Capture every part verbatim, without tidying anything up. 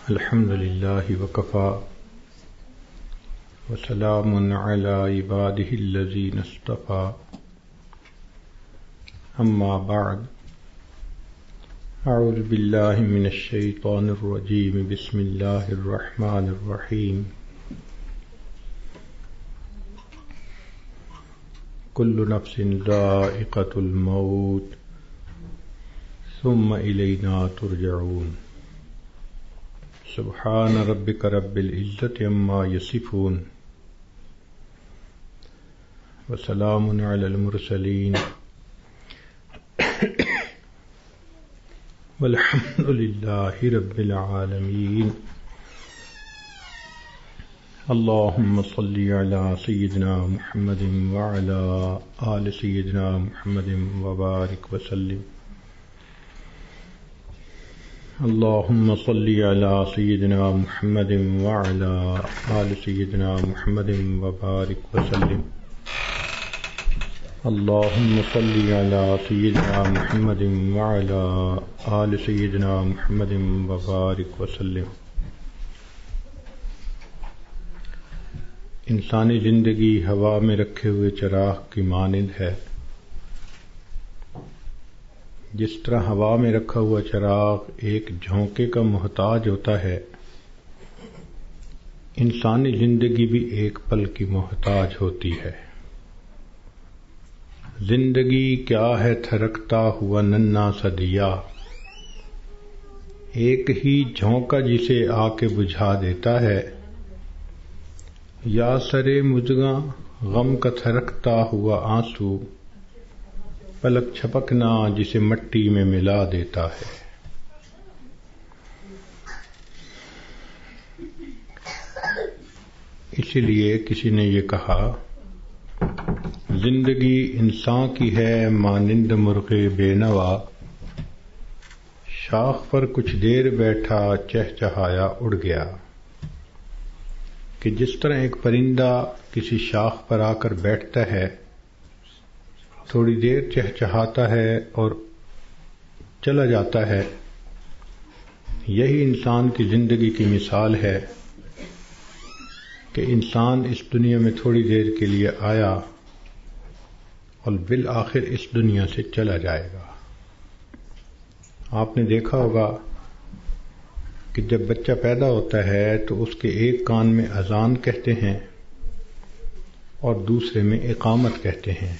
الحمد لله وكفى وسلام على عباده الذين اصطفى أما بعد أعوذ بالله من الشيطان الرجيم بسم الله الرحمن الرحيم كل نفس ذائقة الموت ثم إلينا ترجعون سبحان ربك رب العزة عما يصفون وسلام على المرسلين والحمد لله رب العالمين. اللهم صل على سيدنا محمد وعلى آل سيدنا محمد وبارك وسلم. اللهم صل على سيدنا محمد وعلى آل سيدنا محمد وبارك وسلم. اللهم صل على سيدنا محمد وعلى آل سيدنا محمد وبارك وسلم. انسانی زندگی ہوا میں رکھے ہوئے چراغ کی مانند ہے. جس طرح ہوا میں رکھا ہوا چراغ ایک جھونکے کا محتاج ہوتا ہے، انسانی زندگی بھی ایک پل کی محتاج ہوتی ہے. زندگی کیا ہے تھرکتا ہوا ننھا سا دیا، ایک ہی جھونکا جسے آ کے بجھا دیتا ہے. یا سرے مژگاں غم کا تھرکتا ہوا آنسو، پلک چھپکنا جسے مٹی میں ملا دیتا ہے. اسی لیے کسی نے یہ کہا، زندگی انسان کی ہے مانند مرغ بے نوا، شاخ پر کچھ دیر بیٹھا چہچہایا اڑ گیا. کہ جس طرح ایک پرندہ کسی شاخ پر آ کر بیٹھتا ہے، تھوڑی دیر چہچہاتا ہے اور چلا جاتا ہے، یہی انسان کی زندگی کی مثال ہے کہ انسان اس دنیا میں تھوڑی دیر کے لیے آیا اور بالآخر اس دنیا سے چلا جائے گا. آپ نے دیکھا ہوگا کہ جب بچہ پیدا ہوتا ہے تو اس کے ایک کان میں اذان کہتے ہیں اور دوسرے میں اقامت کہتے ہیں.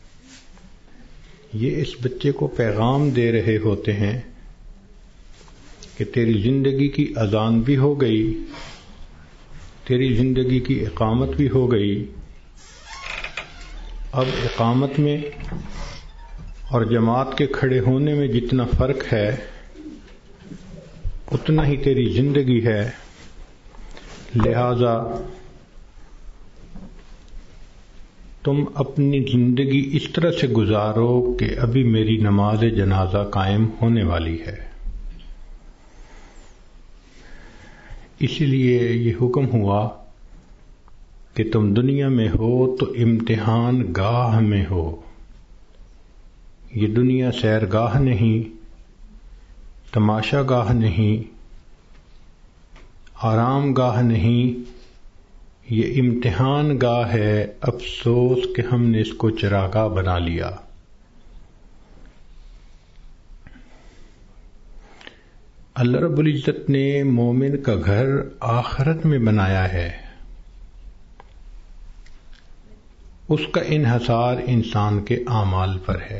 یہ اس بچے کو پیغام دے رہے ہوتے ہیں کہ تیری زندگی کی اذان بھی ہو گئی، تیری زندگی کی اقامت بھی ہو گئی. اب اقامت میں اور جماعت کے کھڑے ہونے میں جتنا فرق ہے اتنا ہی تیری زندگی ہے. لہذا تم اپنی زندگی اس طرح سے گزارو کہ ابھی میری نماز جنازہ قائم ہونے والی ہے. اسی لیے یہ حکم ہوا کہ تم دنیا میں ہو تو امتحان گاہ میں ہو. یہ دنیا سیرگاہ نہیں، تماشا گاہ نہیں، آرام گاہ نہیں، یہ امتحان گاہ ہے. افسوس کہ ہم نے اس کو چراگاہ بنا لیا. اللہ رب العزت نے مومن کا گھر آخرت میں بنایا ہے. اس کا انحصار انسان کے اعمال پر ہے.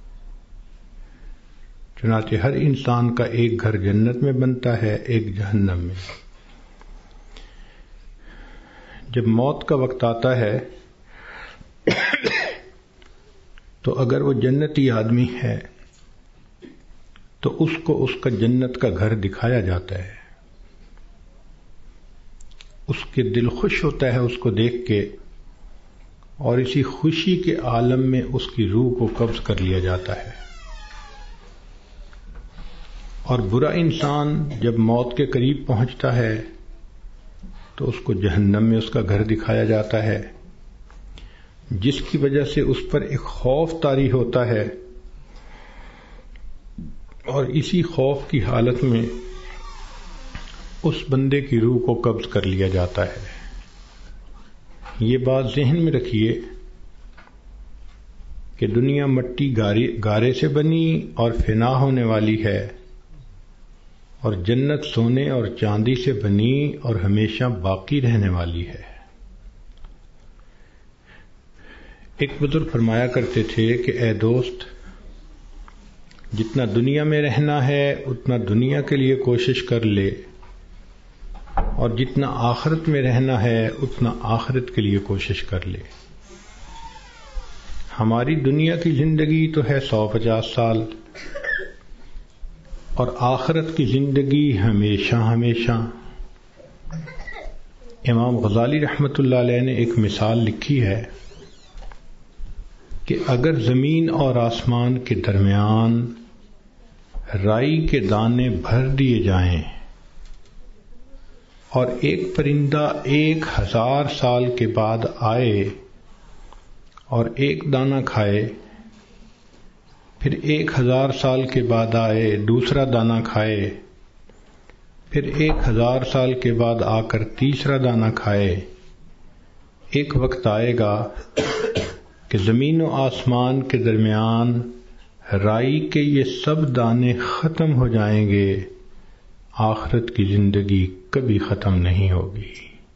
چنانچہ ہر انسان کا ایک گھر جنت میں بنتا ہے، ایک جہنم میں. جب موت کا وقت آتا ہے تو اگر وہ جنتی آدمی ہے تو اس کو اس کا جنت کا گھر دکھایا جاتا ہے. اس کے دل خوش ہوتا ہے اس کو دیکھ کے، اور اسی خوشی کے عالم میں اس کی روح کو قبض کر لیا جاتا ہے. اور برا انسان جب موت کے قریب پہنچتا ہے تو اس کو جہنم میں اس کا گھر دکھایا جاتا ہے، جس کی وجہ سے اس پر ایک خوف طاری ہوتا ہے. اور اسی خوف کی حالت میں اس بندے کی روح کو قبض کر لیا جاتا ہے۔ یہ بات ذہن میں رکھیے کہ دنیا مٹی گارے سے بنی اور فنا ہونے والی ہے، اور جنت سونے اور چاندی سے بنی اور ہمیشہ باقی رہنے والی ہے۔ ایک بزرگ فرمایا کرتے تھے کہ اے دوست، جتنا دنیا میں رہنا ہے اتنا دنیا کے لیے کوشش کر لے، اور جتنا آخرت میں رہنا ہے اتنا آخرت کے لیے کوشش کر لے۔ ہماری دنیا کی زندگی تو ہے سو پچاس سال، اور آخرت کی زندگی ہمیشہ ہمیشہ۔ امام غزالی رحمۃ اللہ علیہ نے ایک مثال لکھی ہے کہ اگر زمین اور آسمان کے درمیان رائی کے دانے بھر دیے جائیں اور ایک پرندہ ایک ہزار سال کے بعد آئے اور ایک دانہ کھائے، پھر ایک ہزار سال کے بعد آئے دوسرا دانہ کھائے، پھر ایک ہزار سال کے بعد آ کر تیسرا دانہ کھائے، ایک وقت آئے گا کہ زمین و آسمان کے درمیان رائی کے یہ سب دانے ختم ہو جائیں گے، آخرت کی زندگی کبھی ختم نہیں ہوگی۔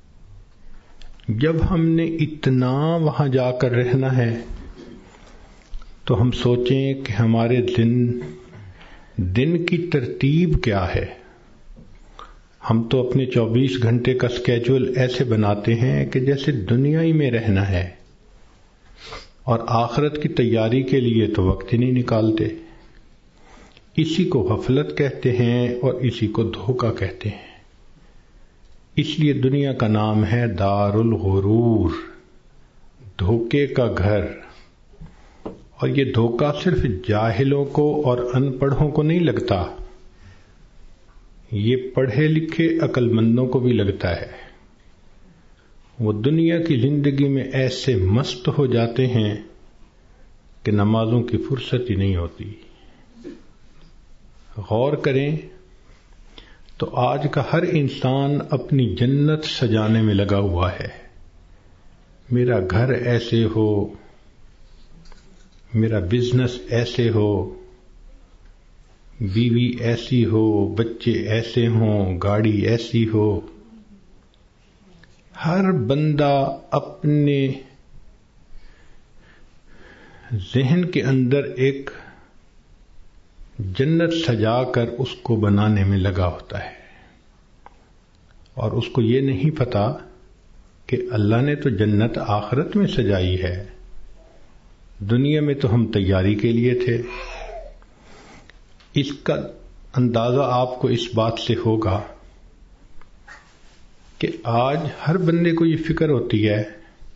جب ہم نے اتنا وہاں جا کر رہنا ہے تو ہم سوچیں کہ ہمارے دن دن کی ترتیب کیا ہے۔ ہم تو اپنے چوبیس گھنٹے کا سکیجول ایسے بناتے ہیں کہ جیسے دنیا ہی میں رہنا ہے، اور آخرت کی تیاری کے لیے تو وقت ہی نہیں نکالتے۔ اسی کو غفلت کہتے ہیں اور اسی کو دھوکہ کہتے ہیں۔ اس لیے دنیا کا نام ہے دار الغرور، دھوکے کا گھر۔ اور یہ دھوکہ صرف جاہلوں کو اور ان پڑھوں کو نہیں لگتا، یہ پڑھے لکھے عقل مندوں کو بھی لگتا ہے۔ وہ دنیا کی زندگی میں ایسے مست ہو جاتے ہیں کہ نمازوں کی فرصت ہی نہیں ہوتی۔ غور کریں تو آج کا ہر انسان اپنی جنت سجانے میں لگا ہوا ہے۔ میرا گھر ایسے ہو، میرا بزنس ایسے ہو، بیوی ایسی ہو، بچے ایسے ہوں، گاڑی ایسی ہو۔ ہر بندہ اپنے ذہن کے اندر ایک جنت سجا کر اس کو بنانے میں لگا ہوتا ہے، اور اس کو یہ نہیں پتا کہ اللہ نے تو جنت آخرت میں سجائی ہے، دنیا میں تو ہم تیاری کے لیے تھے۔ اس کا اندازہ آپ کو اس بات سے ہوگا کہ آج ہر بندے کو یہ فکر ہوتی ہے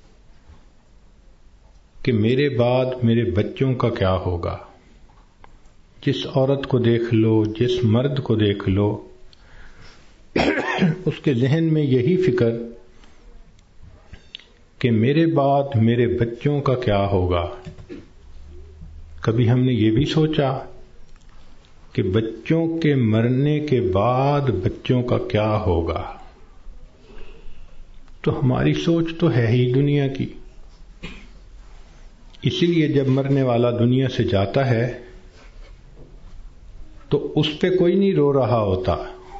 کہ میرے بعد میرے بچوں کا کیا ہوگا۔ جس عورت کو دیکھ لو، جس مرد کو دیکھ لو، اس کے ذہن میں یہی فکر کہ میرے بعد میرے بچوں کا کیا ہوگا۔ کبھی ہم نے یہ بھی سوچا کہ بچوں کے مرنے کے بعد بچوں کا کیا ہوگا؟ تو ہماری سوچ تو ہے ہی دنیا کی۔ اسی لیے جب مرنے والا دنیا سے جاتا ہے تو اس پہ کوئی نہیں رو رہا ہوتا۔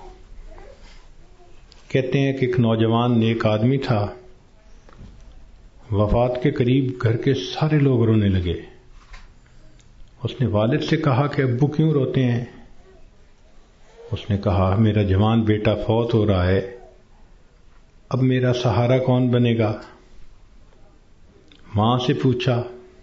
کہتے ہیں کہ ایک نوجوان نیک آدمی تھا، وفات کے قریب گھر کے سارے لوگ رونے لگے۔ اس نے والد سے کہا کہ ابو کیوں روتے ہیں؟ اس نے کہا میرا جوان بیٹا فوت ہو رہا ہے، اب میرا سہارا کون بنے گا؟ ماں سے پوچھا،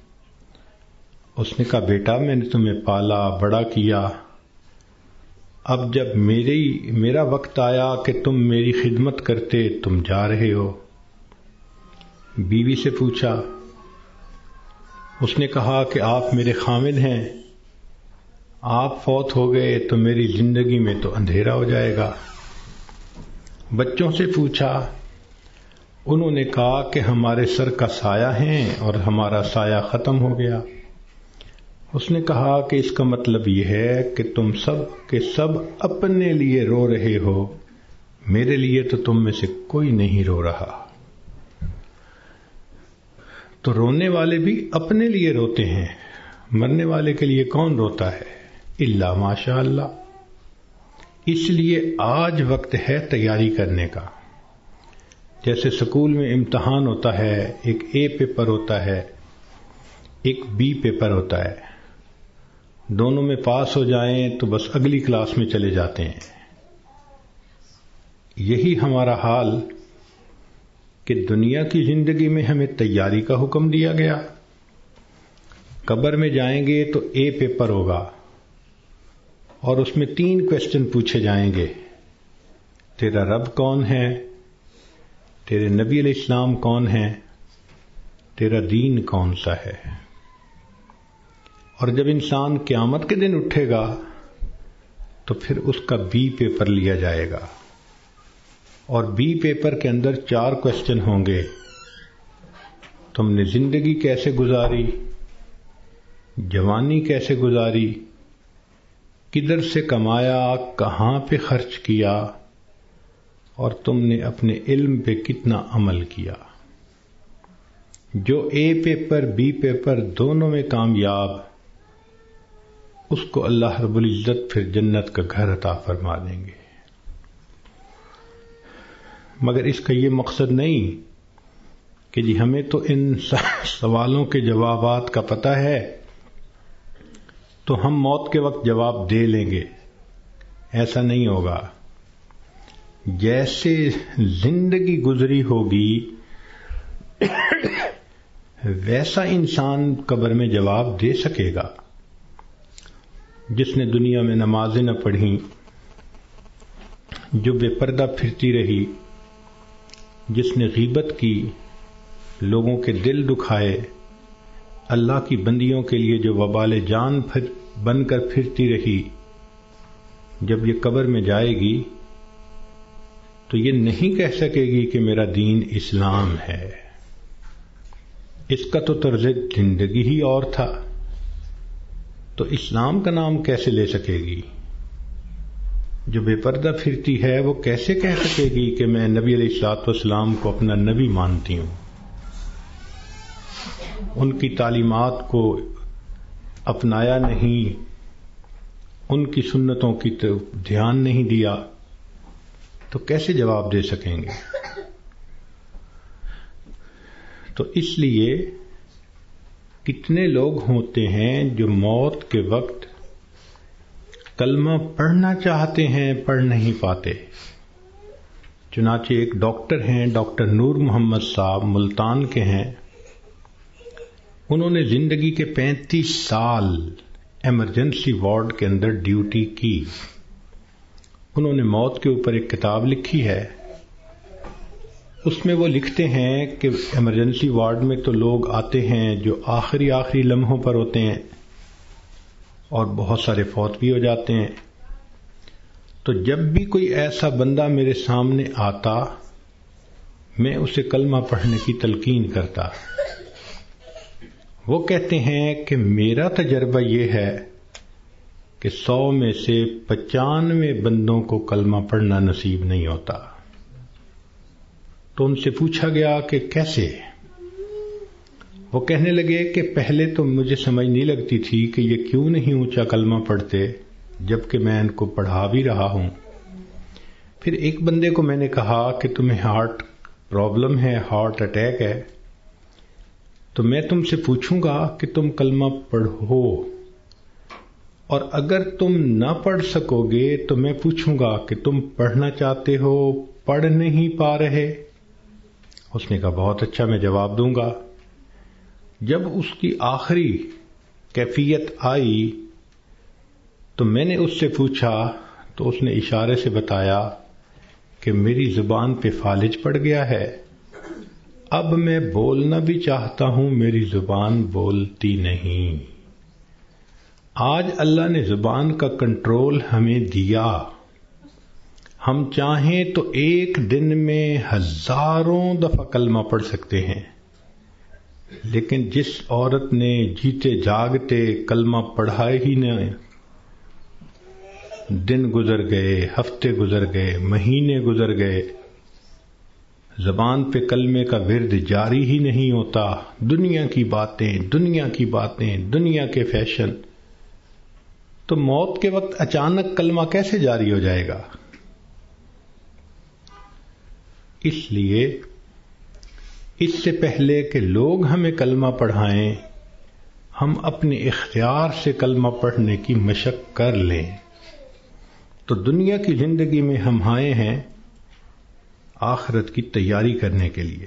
اس نے کہا بیٹا میں نے تمہیں پالا بڑا کیا، اب جب میری میرا وقت آیا کہ تم میری خدمت کرتے تم جا رہے ہو۔ بیوی سے پوچھا، اس نے کہا کہ آپ میرے خامد ہیں، آپ فوت ہو گئے تو میری زندگی میں تو اندھیرا ہو جائے گا۔ بچوں سے پوچھا، انہوں نے کہا کہ ہمارے سر کا سایہ ہیں اور ہمارا سایہ ختم ہو گیا۔ اس نے کہا کہ اس کا مطلب یہ ہے کہ تم سب کے سب اپنے لیے رو رہے ہو، میرے لیے تو تم میں سے کوئی نہیں رو رہا. تو رونے والے بھی اپنے لیے روتے ہیں، مرنے والے کے لیے کون روتا ہے؟ الا ماشاء اللہ. اس لیے آج وقت ہے تیاری کرنے کا. جیسے سکول میں امتحان ہوتا ہے، ایک اے پیپر ہوتا ہے، ایک بی پیپر ہوتا ہے. دونوں میں پاس ہو جائیں تو بس اگلی کلاس میں چلے جاتے ہیں. یہی ہمارا حال کہ دنیا کی زندگی میں ہمیں تیاری کا حکم دیا گیا. قبر میں جائیں گے تو اے پیپر ہوگا اور اس میں تین کوشچن پوچھے جائیں گے. تیرا رب کون ہے؟ تیرے نبی علیہ السلام کون ہیں؟ تیرا دین کون سا ہے؟ اور جب انسان قیامت کے دن اٹھے گا تو پھر اس کا بی پیپر لیا جائے گا، اور بی پیپر کے اندر چار کوشچن ہوں گے. تم نے زندگی کیسے گزاری، جوانی کیسے گزاری، کدھر سے کمایا، کہاں پہ خرچ کیا، اور تم نے اپنے علم پہ کتنا عمل کیا. جو اے پیپر بی پیپر دونوں میں کامیاب، اس کو اللہ رب العزت پھر جنت کا گھر عطا فرما دیں گے. مگر اس کا یہ مقصد نہیں کہ جی ہمیں تو ان سوالوں کے جوابات کا پتہ ہے تو ہم موت کے وقت جواب دے لیں گے. ایسا نہیں ہوگا. جیسے زندگی گزری ہوگی ویسا انسان قبر میں جواب دے سکے گا. جس نے دنیا میں نمازیں نہ پڑھیں، جو بے پردہ پھرتی رہی، جس نے غیبت کی، لوگوں کے دل دکھائے، اللہ کی بندیوں کے لیے جو وبال جان بن کر پھرتی رہی، جب یہ قبر میں جائے گی تو یہ نہیں کہہ سکے گی کہ میرا دین اسلام ہے. اس کا تو طرز زندگی ہی اور تھا، تو اسلام کا نام کیسے لے سکے گی؟ جو بے پردہ پھرتی ہے وہ کیسے کہہ سکے گی کہ میں نبی علیہ الصلوۃ والسلام کو اپنا نبی مانتی ہوں، ان کی تعلیمات کو اپنایا نہیں، ان کی سنتوں کی طرف دھیان نہیں دیا، تو کیسے جواب دے سکیں گے؟ تو اس لیے کتنے لوگ ہوتے ہیں جو موت کے وقت کلمہ پڑھنا چاہتے ہیں، پڑھ نہیں پاتے. چنانچہ ایک ڈاکٹر ہیں، ڈاکٹر نور محمد صاحب، ملتان کے ہیں. انہوں نے زندگی کے پینتیس سال ایمرجنسی وارڈ کے اندر ڈیوٹی کی. انہوں نے موت کے اوپر ایک کتاب لکھی ہے. اس میں وہ لکھتے ہیں کہ ایمرجنسی وارڈ میں تو لوگ آتے ہیں جو آخری آخری لمحوں پر ہوتے ہیں اور بہت سارے فوت بھی ہو جاتے ہیں. تو جب بھی کوئی ایسا بندہ میرے سامنے آتا میں اسے کلمہ پڑھنے کی تلقین کرتا. وہ کہتے ہیں کہ میرا تجربہ یہ ہے کہ سو میں سے پچانوے بندوں کو کلمہ پڑھنا نصیب نہیں ہوتا. تو ان سے پوچھا گیا کہ کیسے؟ وہ کہنے لگے کہ پہلے تو مجھے سمجھ نہیں لگتی تھی کہ یہ کیوں نہیں اونچا کلمہ پڑھتے جبکہ میں ان کو پڑھا بھی رہا ہوں. پھر ایک بندے کو میں نے کہا کہ تمہیں ہارٹ پرابلم ہے، ہارٹ اٹیک ہے، تو میں تم سے پوچھوں گا کہ تم کلمہ پڑھو، اور اگر تم نہ پڑھ سکو گے تو میں پوچھوں گا کہ تم پڑھنا چاہتے ہو، پڑھ نہیں پا رہے؟ اس نے کہا بہت اچھا، میں جواب دوں گا. جب اس کی آخری کیفیت آئی تو میں نے اس سے پوچھا تو اس نے اشارے سے بتایا کہ میری زبان پہ فالج پڑ گیا ہے، اب میں بولنا بھی چاہتا ہوں میری زبان بولتی نہیں. آج اللہ نے زبان کا کنٹرول ہمیں دیا. ہم چاہیں تو ایک دن میں ہزاروں دفعہ کلمہ پڑھ سکتے ہیں، لیکن جس عورت نے جیتے جاگتے کلمہ پڑھا ہی نہیں دن گزر گئے، ہفتے گزر گئے، مہینے گزر گئے، زبان پہ کلمے کا ورد جاری ہی نہیں ہوتا، دنیا کی باتیں دنیا کی باتیں دنیا کے فیشن، تو موت کے وقت اچانک کلمہ کیسے جاری ہو جائے گا؟ اس لیے اس سے پہلے کہ لوگ ہمیں کلمہ پڑھائیں، ہم اپنے اختیار سے کلمہ پڑھنے کی مشق کر لیں۔ تو دنیا کی زندگی میں ہم آئے ہیں آخرت کی تیاری کرنے کے لیے۔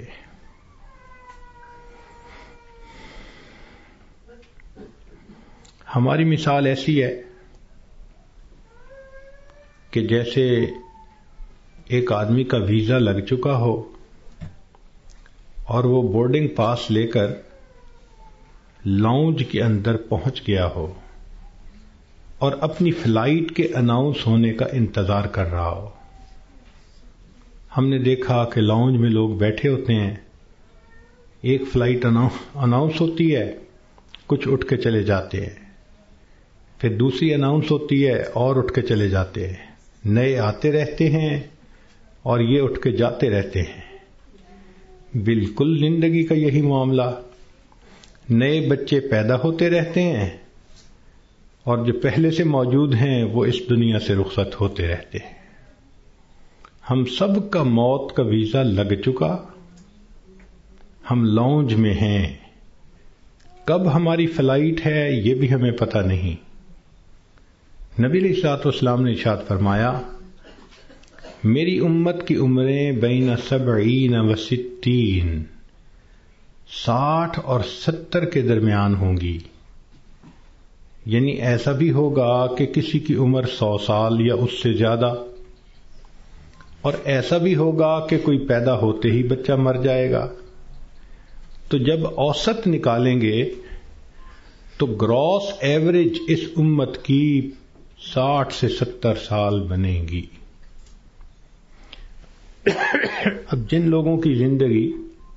ہماری مثال ایسی ہے کہ جیسے ایک آدمی کا ویزا لگ چکا ہو اور وہ بورڈنگ پاس لے کر لاؤنج کے اندر پہنچ گیا ہو اور اپنی فلائٹ کے اناؤنس ہونے کا انتظار کر رہا ہو۔ ہم نے دیکھا کہ لاؤنج میں لوگ بیٹھے ہوتے ہیں، ایک فلائٹ اناؤنس ہوتی ہے، کچھ اٹھ کے چلے جاتے ہیں، پھر دوسری اناؤنس ہوتی ہے اور اٹھ کے چلے جاتے ہیں، نئے آتے رہتے ہیں اور یہ اٹھ کے جاتے رہتے ہیں۔ بالکل زندگی کا یہی معاملہ، نئے بچے پیدا ہوتے رہتے ہیں اور جو پہلے سے موجود ہیں وہ اس دنیا سے رخصت ہوتے رہتے ہیں۔ ہم سب کا موت کا ویزا لگ چکا، ہم لاؤنج میں ہیں، کب ہماری فلائٹ ہے یہ بھی ہمیں پتہ نہیں۔ نبی علیہ الصلوۃ والسلام نے ارشاد فرمایا، میری امت کی عمریں بین سبعین و ستین، ساٹھ اور ستر کے درمیان ہوں گی، یعنی ایسا بھی ہوگا کہ کسی کی عمر سو سال یا اس سے زیادہ، اور ایسا بھی ہوگا کہ کوئی پیدا ہوتے ہی بچہ مر جائے گا۔ تو جب اوسط نکالیں گے تو گراس ایوریج اس امت کی ساٹھ سے ستر سال بنے گی۔ اب جن لوگوں کی زندگی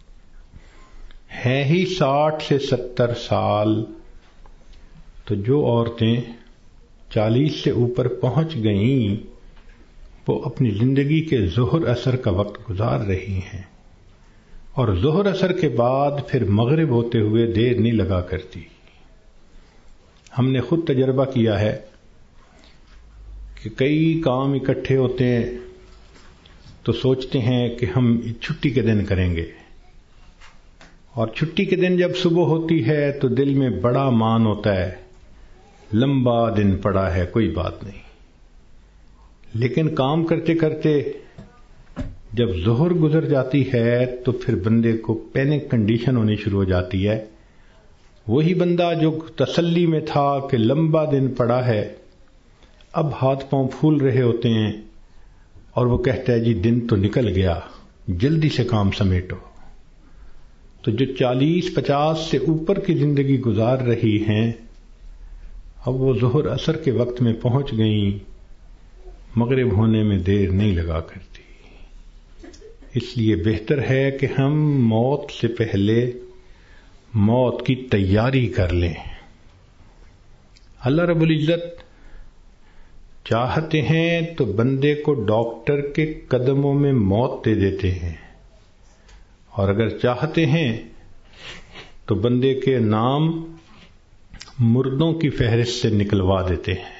ہے ہی ساٹھ سے ستر سال، تو جو عورتیں چالیس سے اوپر پہنچ گئیں وہ اپنی زندگی کے ظہر اثر کا وقت گزار رہی ہیں، اور ظہر اثر کے بعد پھر مغرب ہوتے ہوئے دیر نہیں لگا کرتی۔ ہم نے خود تجربہ کیا ہے کہ کئی کام اکٹھے ہوتے ہیں تو سوچتے ہیں کہ ہم چھٹی کے دن کریں گے، اور چھٹی کے دن جب صبح ہوتی ہے تو دل میں بڑا مان ہوتا ہے، لمبا دن پڑا ہے، کوئی بات نہیں۔ لیکن کام کرتے کرتے جب ظہر گزر جاتی ہے تو پھر بندے کو پینک کنڈیشن ہونی شروع ہو جاتی ہے۔ وہی بندہ جو تسلی میں تھا کہ لمبا دن پڑا ہے، اب ہاتھ پاؤں پھول رہے ہوتے ہیں اور وہ کہتا ہے جی دن تو نکل گیا، جلدی سے کام سمیٹو۔ تو جو چالیس پچاس سے اوپر کی زندگی گزار رہی ہیں، اب وہ ظہر اثر کے وقت میں پہنچ گئیں، مغرب ہونے میں دیر نہیں لگا کرتی۔ اس لیے بہتر ہے کہ ہم موت سے پہلے موت کی تیاری کر لیں۔ اللہ رب العزت چاہتے ہیں تو بندے کو ڈاکٹر کے قدموں میں موت دے دیتے ہیں، اور اگر چاہتے ہیں تو بندے کے نام مردوں کی فہرست سے نکلوا دیتے ہیں۔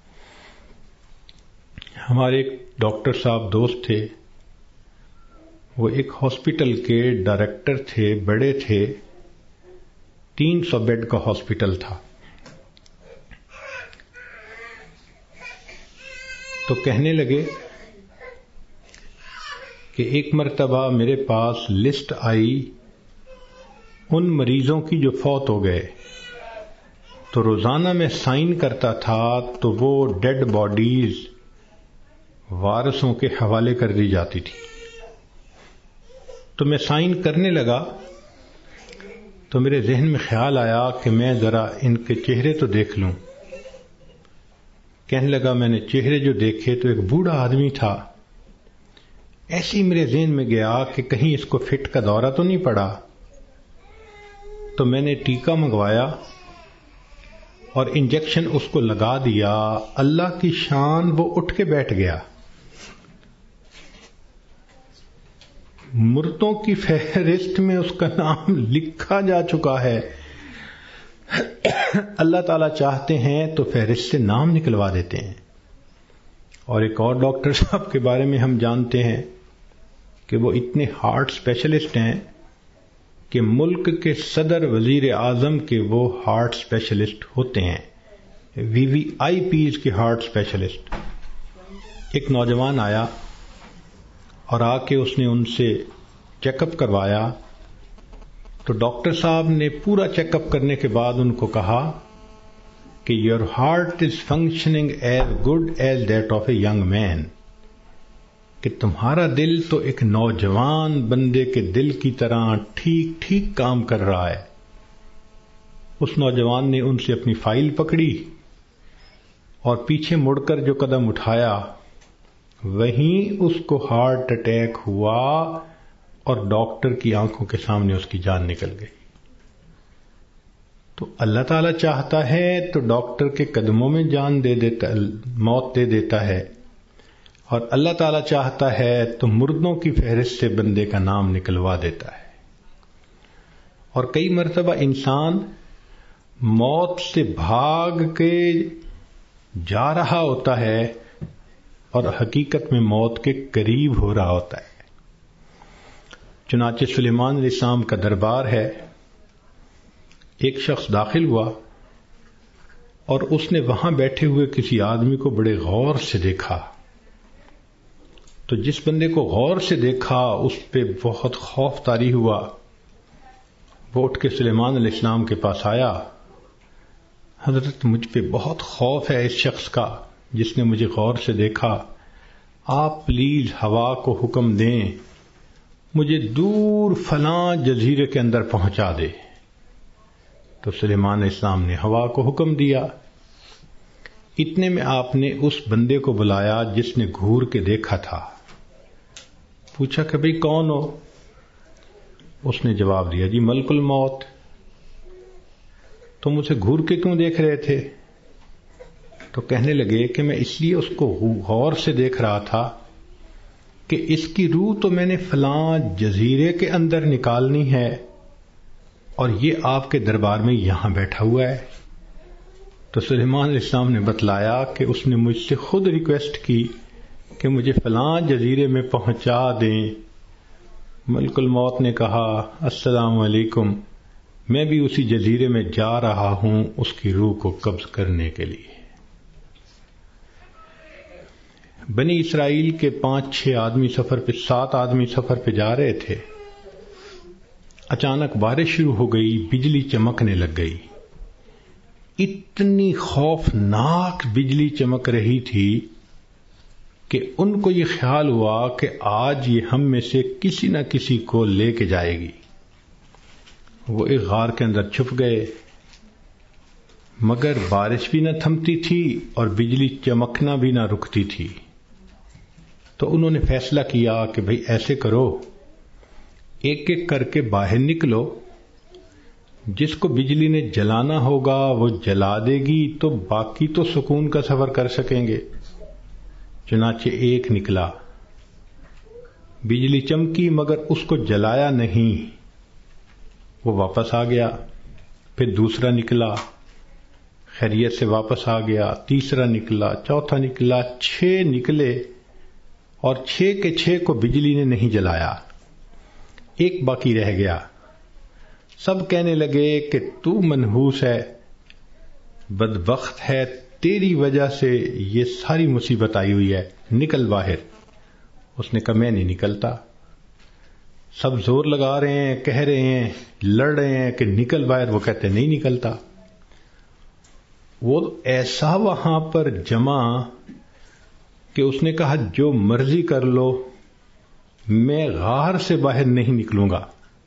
ہمارے ایک ڈاکٹر صاحب دوست تھے، وہ ایک ہاسپٹل کے ڈائریکٹر تھے، بڑے تھے، تین سو بیڈ کا ہاسپٹل تھا۔ تو کہنے لگے کہ ایک مرتبہ میرے پاس لسٹ آئی ان مریضوں کی جو فوت ہو گئے، تو روزانہ میں سائن کرتا تھا تو وہ ڈیڈ باڈیز وارثوں کے حوالے کر دی جاتی تھی۔ تو میں سائن کرنے لگا تو میرے ذہن میں خیال آیا کہ میں ذرا ان کے چہرے تو دیکھ لوں۔ کہنے لگا میں نے چہرے جو دیکھے تو ایک بوڑھا آدمی تھا، ایسے ہی میرے ذہن میں گیا کہ کہیں اس کو فٹ کا دورہ تو نہیں پڑا۔ تو میں نے ٹیکا منگوایا اور انجیکشن اس کو لگا دیا، اللہ کی شان وہ اٹھ کے بیٹھ گیا. مردوں کی فہرست میں اس کا نام لکھا جا چکا ہے. اللہ تعالیٰ چاہتے ہیں تو فہرست سے نام نکلوا دیتے ہیں. اور ایک اور ڈاکٹر صاحب کے بارے میں ہم جانتے ہیں کہ وہ اتنے ہارٹ اسپیشلسٹ ہیں کہ ملک کے صدر وزیر اعظم کے وہ ہارٹ اسپیشلسٹ ہوتے ہیں، وی وی آئی پیز کے ہارٹ اسپیشلسٹ. ایک نوجوان آیا اور آ کے اس نے ان سے چیک اپ کروایا، تو ڈاکٹر صاحب نے پورا چیک اپ کرنے کے بعد ان کو کہا کہ your heart is functioning as good as that of a young man, کہ تمہارا دل تو ایک نوجوان بندے کے دل کی طرح ٹھیک ٹھیک کام کر رہا ہے. اس نوجوان نے ان سے اپنی فائل پکڑی اور پیچھے مڑ کر جو قدم اٹھایا وہیں اس کو ہارٹ اٹیک ہوا اور ڈاکٹر کی آنکھوں کے سامنے اس کی جان نکل گئی. تو اللہ تعالیٰ چاہتا ہے تو ڈاکٹر کے قدموں میں جان دے دیتا، موت دے دیتا ہے، اور اللہ تعالیٰ چاہتا ہے تو مردوں کی فہرست سے بندے کا نام نکلوا دیتا ہے. اور کئی مرتبہ انسان موت سے بھاگ کے جا رہا ہوتا ہے اور حقیقت میں موت کے قریب ہو رہا ہوتا ہے. چنانچہ سلیمان علیہ السلام کا دربار ہے، ایک شخص داخل ہوا اور اس نے وہاں بیٹھے ہوئے کسی آدمی کو بڑے غور سے دیکھا. تو جس بندے کو غور سے دیکھا اس پہ بہت خوف طاری ہوا. وہ اٹھ کے سلیمان علیہ السلام کے پاس آیا، حضرت مجھ پہ بہت خوف ہے اس شخص کا جس نے مجھے غور سے دیکھا، آپ پلیز ہوا کو حکم دیں مجھے دور فلاں جزیرے کے اندر پہنچا دے. تو سلیمان علیہ السلام نے ہوا کو حکم دیا. اتنے میں آپ نے اس بندے کو بلایا جس نے گھور کے دیکھا تھا. پوچھا کہ بھئی کون ہو؟ اس نے جواب دیا جی ملک الموت. تم اسے گھور کے کیوں دیکھ رہے تھے؟ تو کہنے لگے کہ میں اس لیے اس کو غور سے دیکھ رہا تھا کہ اس کی روح تو میں نے فلاں جزیرے کے اندر نکالنی ہے اور یہ آپ کے دربار میں یہاں بیٹھا ہوا ہے. تو سلیمان علیہ السلام نے بتلایا کہ اس نے مجھ سے خود ریکویسٹ کی کہ مجھے فلاں جزیرے میں پہنچا دیں. ملک الموت نے کہا السلام علیکم، میں بھی اسی جزیرے میں جا رہا ہوں اس کی روح کو قبض کرنے کے لیے. بنی اسرائیل کے پانچ چھ آدمی سفر پہ سات آدمی سفر پہ جا رہے تھے. اچانک بارش شروع ہو گئی، بجلی چمکنے لگ گئی. اتنی خوفناک بجلی چمک رہی تھی کہ ان کو یہ خیال ہوا کہ آج یہ ہم میں سے کسی نہ کسی کو لے کے جائے گی. وہ ایک غار کے اندر چھپ گئے، مگر بارش بھی نہ تھمتی تھی اور بجلی چمکنا بھی نہ رکتی تھی. تو انہوں نے فیصلہ کیا کہ بھئی ایسے کرو، ایک ایک کر کے باہر نکلو، جس کو بجلی نے جلانا ہوگا وہ جلا دے گی تو باقی تو سکون کا سفر کر سکیں گے. چنانچہ ایک نکلا، بجلی چمکی مگر اس کو جلایا نہیں، وہ واپس آ گیا. پھر دوسرا نکلا، خیریت سے واپس آ گیا. تیسرا نکلا، چوتھا نکلا، چھ نکلے اور چھ کے چھ کو بجلی نے نہیں جلایا. ایک باقی رہ گیا. سب کہنے لگے کہ تو منحوس ہے، بدبخت ہے، تیری وجہ سے یہ ساری مصیبت آئی ہوئی ہے، نکل باہر. اس نے کہا میں نہیں نکلتا. سب زور لگا رہے ہیں، کہہ رہے ہیں، لڑ رہے ہیں کہ نکل باہر، وہ کہتے نہیں نکلتا. وہ ایسا وہاں پر جمع کہ اس نے کہا جو مرضی کر لو، میں غار سے باہر نہیں نکلوں گا.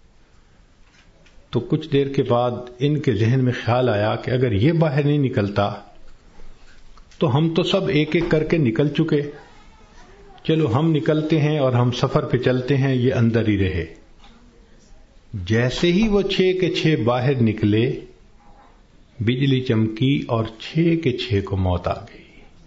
تو کچھ دیر کے بعد ان کے ذہن میں خیال آیا کہ اگر یہ باہر نہیں نکلتا تو ہم تو سب ایک ایک کر کے نکل چکے، چلو ہم نکلتے ہیں اور ہم سفر پہ چلتے ہیں، یہ اندر ہی رہے. جیسے ہی وہ چھ کے چھ باہر نکلے بجلی چمکی اور چھ کے چھ کو موت آ گئی.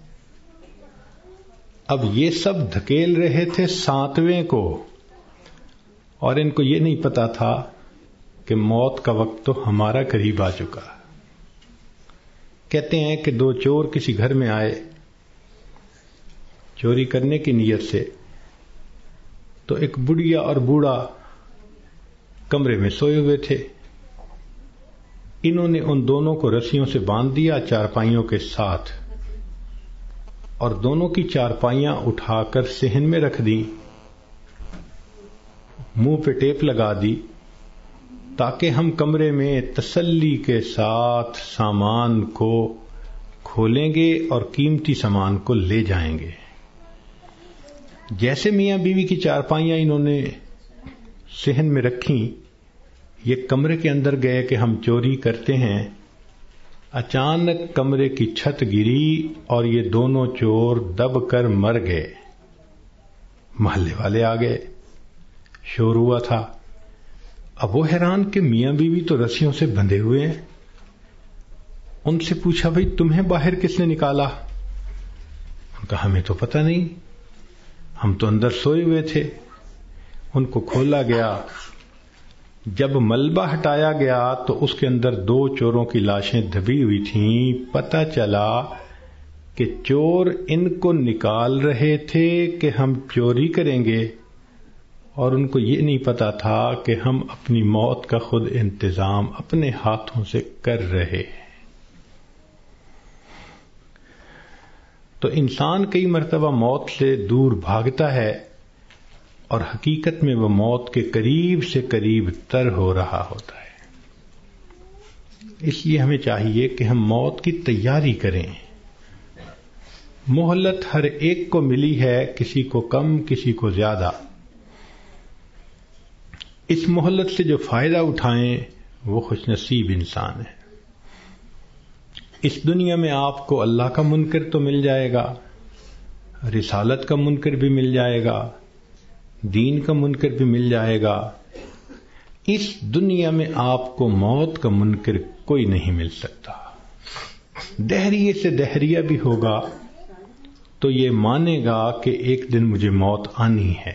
اب یہ سب دھکیل رہے تھے ساتویں کو، اور ان کو یہ نہیں پتا تھا کہ موت کا وقت تو ہمارا قریب آ چکا. کہتے ہیں کہ دو چور کسی گھر میں آئے چوری کرنے کی نیت سے، تو ایک بڑھیا اور بوڑھا کمرے میں سوئے ہوئے تھے. انہوں نے ان دونوں کو رسیوں سے باندھ دیا چارپائیوں کے ساتھ، اور دونوں کی چارپائیاں اٹھا کر صحن میں رکھ دی، منہ پہ ٹیپ لگا دی تاکہ ہم کمرے میں تسلی کے ساتھ سامان کو کھولیں گے اور قیمتی سامان کو لے جائیں گے. جیسے میاں بیوی کی چارپائیاں انہوں نے صحن میں رکھیں، یہ کمرے کے اندر گئے کہ ہم چوری کرتے ہیں. اچانک کمرے کی چھت گری اور یہ دونوں چور دب کر مر گئے. محلے والے آ گئے، شور ہوا تھا. اب وہ حیران کہ میاں بیوی تو رسیوں سے بندھے ہوئے ہیں. ان سے پوچھا بھئی تمہیں باہر کس نے نکالا؟ ان کا ہمیں تو پتہ نہیں، ہم تو اندر سوئے ہوئے تھے. ان کو کھولا گیا. جب ملبہ ہٹایا گیا تو اس کے اندر دو چوروں کی لاشیں دبی ہوئی تھیں. پتہ چلا کہ چور ان کو نکال رہے تھے کہ ہم چوری کریں گے، اور ان کو یہ نہیں پتا تھا کہ ہم اپنی موت کا خود انتظام اپنے ہاتھوں سے کر رہے ہیں. تو انسان کئی مرتبہ موت سے دور بھاگتا ہے، اور حقیقت میں وہ موت کے قریب سے قریب تر ہو رہا ہوتا ہے. اس لیے ہمیں چاہیے کہ ہم موت کی تیاری کریں. مہلت ہر ایک کو ملی ہے، کسی کو کم کسی کو زیادہ. اس مہلت سے جو فائدہ اٹھائیں وہ خوش نصیب انسان ہے. اس دنیا میں آپ کو اللہ کا منکر تو مل جائے گا، رسالت کا منکر بھی مل جائے گا، دین کا منکر بھی مل جائے گا. اس دنیا میں آپ کو موت کا منکر کوئی نہیں مل سکتا. دہریے سے دہریہ بھی ہوگا تو یہ مانے گا کہ ایک دن مجھے موت آنی ہے.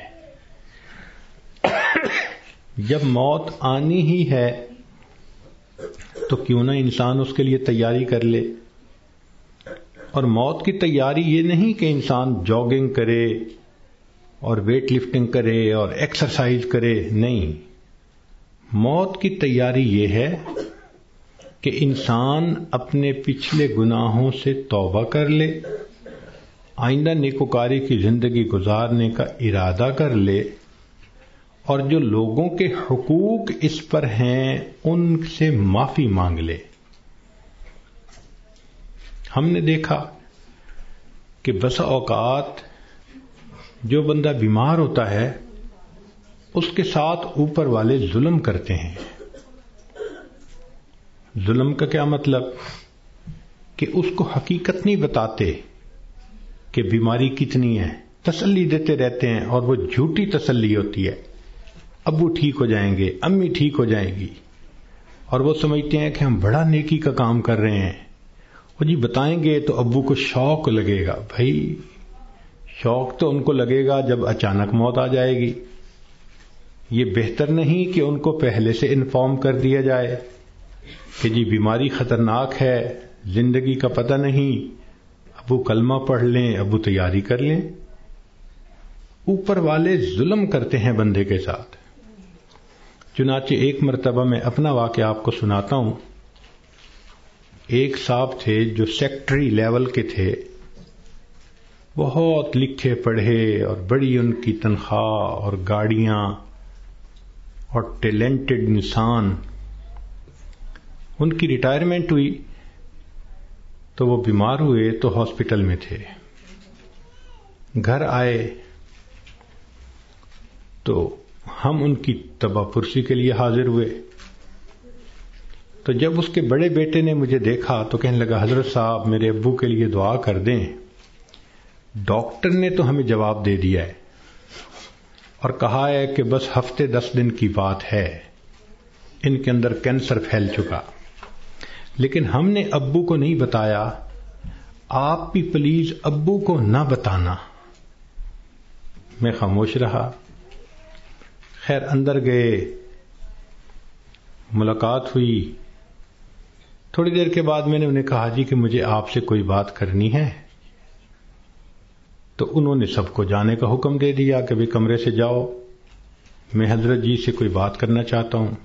جب موت آنی ہی ہے تو کیوں نہ انسان اس کے لیے تیاری کر لے. اور موت کی تیاری یہ نہیں کہ انسان جاگنگ کرے اور ویٹ لفٹنگ کرے اور ایکسرسائز کرے. نہیں، موت کی تیاری یہ ہے کہ انسان اپنے پچھلے گناہوں سے توبہ کر لے، آئندہ نیکوکاری کی زندگی گزارنے کا ارادہ کر لے، اور جو لوگوں کے حقوق اس پر ہیں ان سے معافی مانگ لے. ہم نے دیکھا کہ بسا اوقات جو بندہ بیمار ہوتا ہے اس کے ساتھ اوپر والے ظلم کرتے ہیں. ظلم کا کیا مطلب؟ کہ اس کو حقیقت نہیں بتاتے کہ بیماری کتنی ہے، تسلی دیتے رہتے ہیں، اور وہ جھوٹی تسلی ہوتی ہے. ابو ٹھیک ہو جائیں گے، امی ٹھیک ہو جائیں گی، اور وہ سمجھتے ہیں کہ ہم بڑا نیکی کا کام کر رہے ہیں. وہ جی بتائیں گے تو ابو کو شوق لگے گا. بھائی شوق تو ان کو لگے گا جب اچانک موت آ جائے گی. یہ بہتر نہیں کہ ان کو پہلے سے انفارم کر دیا جائے کہ جی بیماری خطرناک ہے، زندگی کا پتہ نہیں، ابو کلمہ پڑھ لیں، ابو تیاری کر لیں. اوپر والے ظلم کرتے ہیں بندے کے ساتھ. چنانچہ ایک مرتبہ میں اپنا واقعہ آپ کو سناتا ہوں. ایک صاحب تھے جو سیکٹری لیول کے تھے، بہت لکھے پڑھے اور بڑی ان کی تنخواہ اور گاڑیاں اور ٹیلنٹڈ انسان. ان کی ریٹائرمنٹ ہوئی تو وہ بیمار ہوئے تو ہاسپٹل میں تھے. گھر آئے تو ہم ان کی تباہ پرسی کے لیے حاضر ہوئے. تو جب اس کے بڑے بیٹے نے مجھے دیکھا تو کہنے لگا حضرت صاحب میرے ابو کے لیے دعا کر دیں، ڈاکٹر نے تو ہمیں جواب دے دیا ہے اور کہا ہے کہ بس ہفتے دس دن کی بات ہے، ان کے اندر کینسر پھیل چکا. لیکن ہم نے ابو کو نہیں بتایا. آپ بھی پلیز ابو کو نہ بتانا. میں خاموش رہا. خیر اندر گئے, ملاقات ہوئی. تھوڑی دیر کے بعد میں نے انہیں کہا جی کہ مجھے آپ سے کوئی بات کرنی ہے. تو انہوں نے سب کو جانے کا حکم دے دیا کہ بھی کمرے سے جاؤ, میں حضرت جی سے کوئی بات کرنا چاہتا ہوں.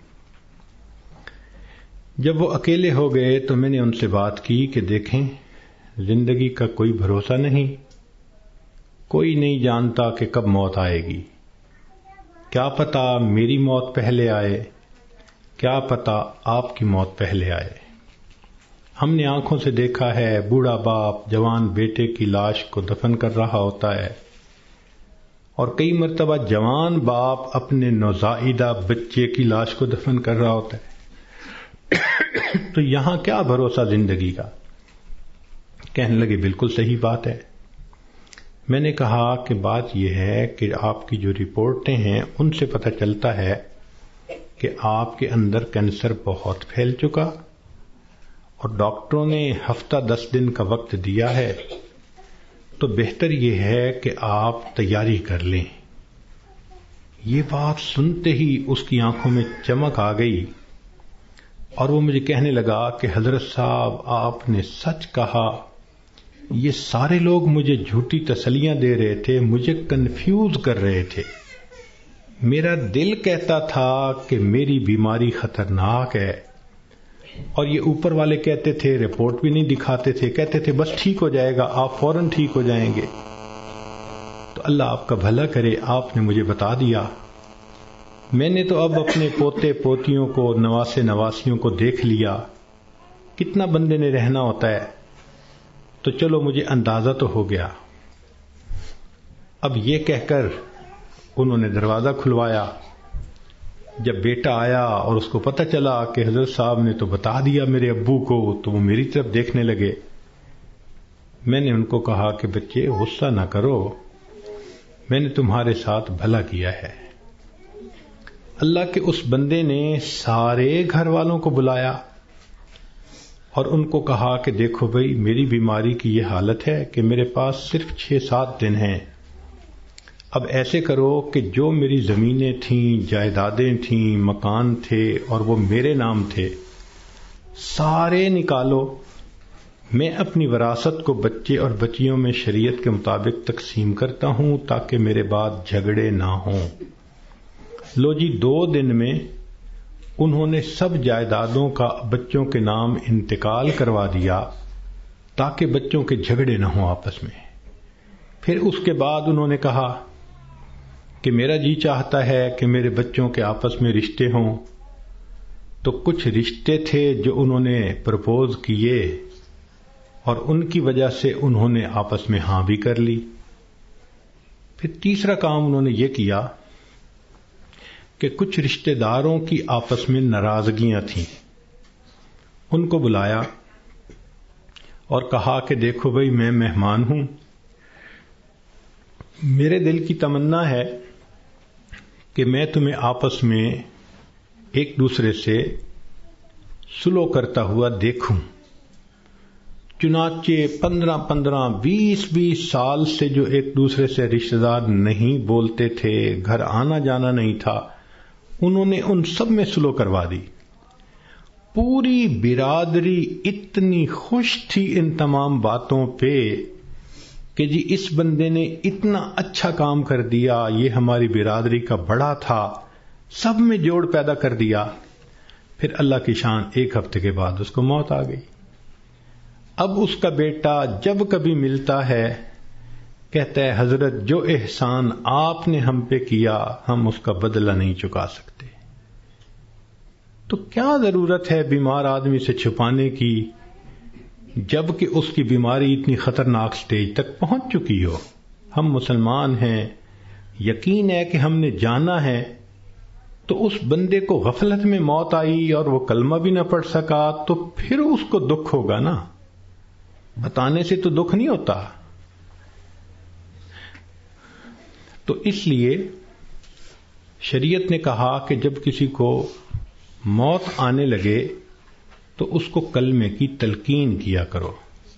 جب وہ اکیلے ہو گئے تو میں نے ان سے بات کی کہ دیکھیں, زندگی کا کوئی بھروسہ نہیں, کوئی نہیں جانتا کہ کب موت آئے گی. کیا پتا میری موت پہلے آئے, کیا پتا آپ کی موت پہلے آئے. ہم نے آنکھوں سے دیکھا ہے بوڑھا باپ جوان بیٹے کی لاش کو دفن کر رہا ہوتا ہے, اور کئی مرتبہ جوان باپ اپنے نوزائیدہ بچے کی لاش کو دفن کر رہا ہوتا ہے. تو یہاں کیا بھروسہ زندگی کا؟ کہنے لگے بالکل صحیح بات ہے. میں نے کہا کہ بات یہ ہے کہ آپ کی جو رپورٹیں ہیں ان سے پتہ چلتا ہے کہ آپ کے اندر کینسر بہت پھیل چکا, اور ڈاکٹروں نے ہفتہ دس دن کا وقت دیا ہے, تو بہتر یہ ہے کہ آپ تیاری کر لیں. یہ بات سنتے ہی اس کی آنکھوں میں چمک آ گئی, اور وہ مجھے کہنے لگا کہ حضرت صاحب آپ نے سچ کہا, یہ سارے لوگ مجھے جھوٹی تسلیاں دے رہے تھے, مجھے کنفیوز کر رہے تھے. میرا دل کہتا تھا کہ میری بیماری خطرناک ہے, اور یہ اوپر والے کہتے تھے, رپورٹ بھی نہیں دکھاتے تھے, کہتے تھے بس ٹھیک ہو جائے گا, آپ فوراً ٹھیک ہو جائیں گے. تو اللہ آپ کا بھلا کرے, آپ نے مجھے بتا دیا. میں نے تو اب اپنے پوتے پوتیوں کو, نواسے نواسیوں کو دیکھ لیا. کتنا بندے نے رہنا ہوتا ہے, تو چلو مجھے اندازہ تو ہو گیا. اب یہ کہہ کر انہوں نے دروازہ کھلوایا. جب بیٹا آیا اور اس کو پتہ چلا کہ حضرت صاحب نے تو بتا دیا میرے ابو کو, تو وہ میری طرف دیکھنے لگے. میں نے ان کو کہا کہ بچے غصہ نہ کرو, میں نے تمہارے ساتھ بھلا کیا ہے. اللہ کے اس بندے نے سارے گھر والوں کو بلایا اور ان کو کہا کہ دیکھو بھئی, میری بیماری کی یہ حالت ہے کہ میرے پاس صرف چھ سات دن ہیں. اب ایسے کرو کہ جو میری زمینیں تھیں, جائیدادیں تھیں, مکان تھے, اور وہ میرے نام تھے, سارے نکالو. میں اپنی وراثت کو بچے اور بچیوں میں شریعت کے مطابق تقسیم کرتا ہوں تاکہ میرے بعد جھگڑے نہ ہوں. لو جی, دو دن میں انہوں نے سب جائیدادوں کا بچوں کے نام انتقال کروا دیا تاکہ بچوں کے جھگڑے نہ ہوں آپس میں. پھر اس کے بعد انہوں نے کہا کہ میرا جی چاہتا ہے کہ میرے بچوں کے آپس میں رشتے ہوں. تو کچھ رشتے تھے جو انہوں نے پرپوز کیے, اور ان کی وجہ سے انہوں نے آپس میں ہاں بھی کر لی. پھر تیسرا کام انہوں نے یہ کیا کہ کچھ رشتہ داروں کی آپس میں ناراضگیاں تھیں, ان کو بلایا اور کہا کہ دیکھو بھئی, میں مہمان ہوں, میرے دل کی تمنا ہے کہ میں تمہیں آپس میں ایک دوسرے سے سلو کرتا ہوا دیکھوں. چنانچہ پندرہ پندرہ بیس بیس سال سے جو ایک دوسرے سے رشتہ دار نہیں بولتے تھے, گھر آنا جانا نہیں تھا, انہوں نے ان سب میں سلو کروا دی. پوری برادری اتنی خوش تھی ان تمام باتوں پہ کہ جی اس بندے نے اتنا اچھا کام کر دیا, یہ ہماری برادری کا بڑا تھا, سب میں جوڑ پیدا کر دیا. پھر اللہ کی شان, ایک ہفتے کے بعد اس کو موت آ گئی. اب اس کا بیٹا جب کبھی ملتا ہے کہتا ہے حضرت جو احسان آپ نے ہم پہ کیا ہم اس کا بدلہ نہیں چکا سکتے. تو کیا ضرورت ہے بیمار آدمی سے چھپانے کی جبکہ اس کی بیماری اتنی خطرناک سٹیج تک پہنچ چکی ہو. ہم مسلمان ہیں, یقین ہے کہ ہم نے جانا ہے, تو اس بندے کو غفلت میں موت آئی اور وہ کلمہ بھی نہ پڑھ سکا, تو پھر اس کو دکھ ہوگا نا, بتانے سے تو دکھ نہیں ہوتا. تو اس لیے شریعت نے کہا کہ جب کسی کو موت آنے لگے تو اس کو کلمے کی تلقین کیا کرو.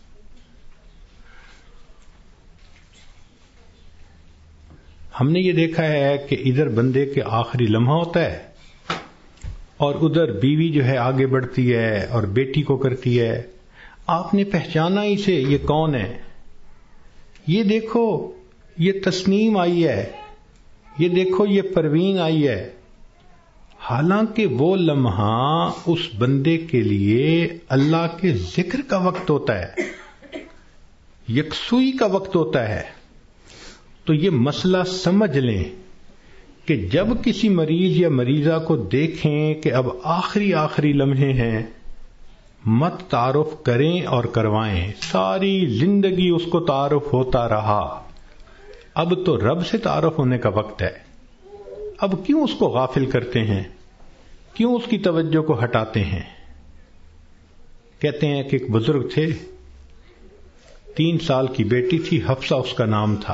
ہم نے یہ دیکھا ہے کہ ادھر بندے کے آخری لمحہ ہوتا ہے اور ادھر بیوی جو ہے آگے بڑھتی ہے اور بیٹی کو کرتی ہے. آپ نے پہچانا ہی سے یہ کون ہے؟ یہ دیکھو یہ تسنیم آئی ہے، یہ دیکھو یہ پروین آئی ہے. حالانکہ وہ لمحہ اس بندے کے لیے اللہ کے ذکر کا وقت ہوتا ہے، یکسوئی کا وقت ہوتا ہے. تو یہ مسئلہ سمجھ لیں کہ جب کسی مریض یا مریضہ کو دیکھیں کہ اب آخری آخری لمحے ہیں، مت تعارف کریں اور کروائیں. ساری زندگی اس کو تعارف ہوتا رہا، اب تو رب سے تعارف ہونے کا وقت ہے. اب کیوں اس کو غافل کرتے ہیں؟ کیوں اس کی توجہ کو ہٹاتے ہیں؟ کہتے ہیں کہ ایک بزرگ تھے، تین سال کی بیٹی تھی، حفصہ اس کا نام تھا.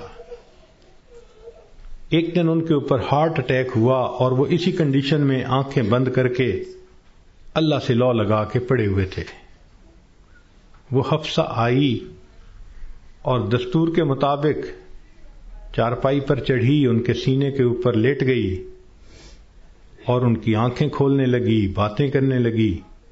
ایک دن ان کے اوپر ہارٹ اٹیک ہوا اور وہ اسی کنڈیشن میں آنکھیں بند کر کے اللہ سے لو لگا کے پڑے ہوئے تھے. وہ حفصہ آئی اور دستور کے مطابق چارپائی پر چڑھی، ان کے سینے کے اوپر لیٹ گئی اور ان کی آنکھیں کھولنے لگی، باتیں کرنے لگی.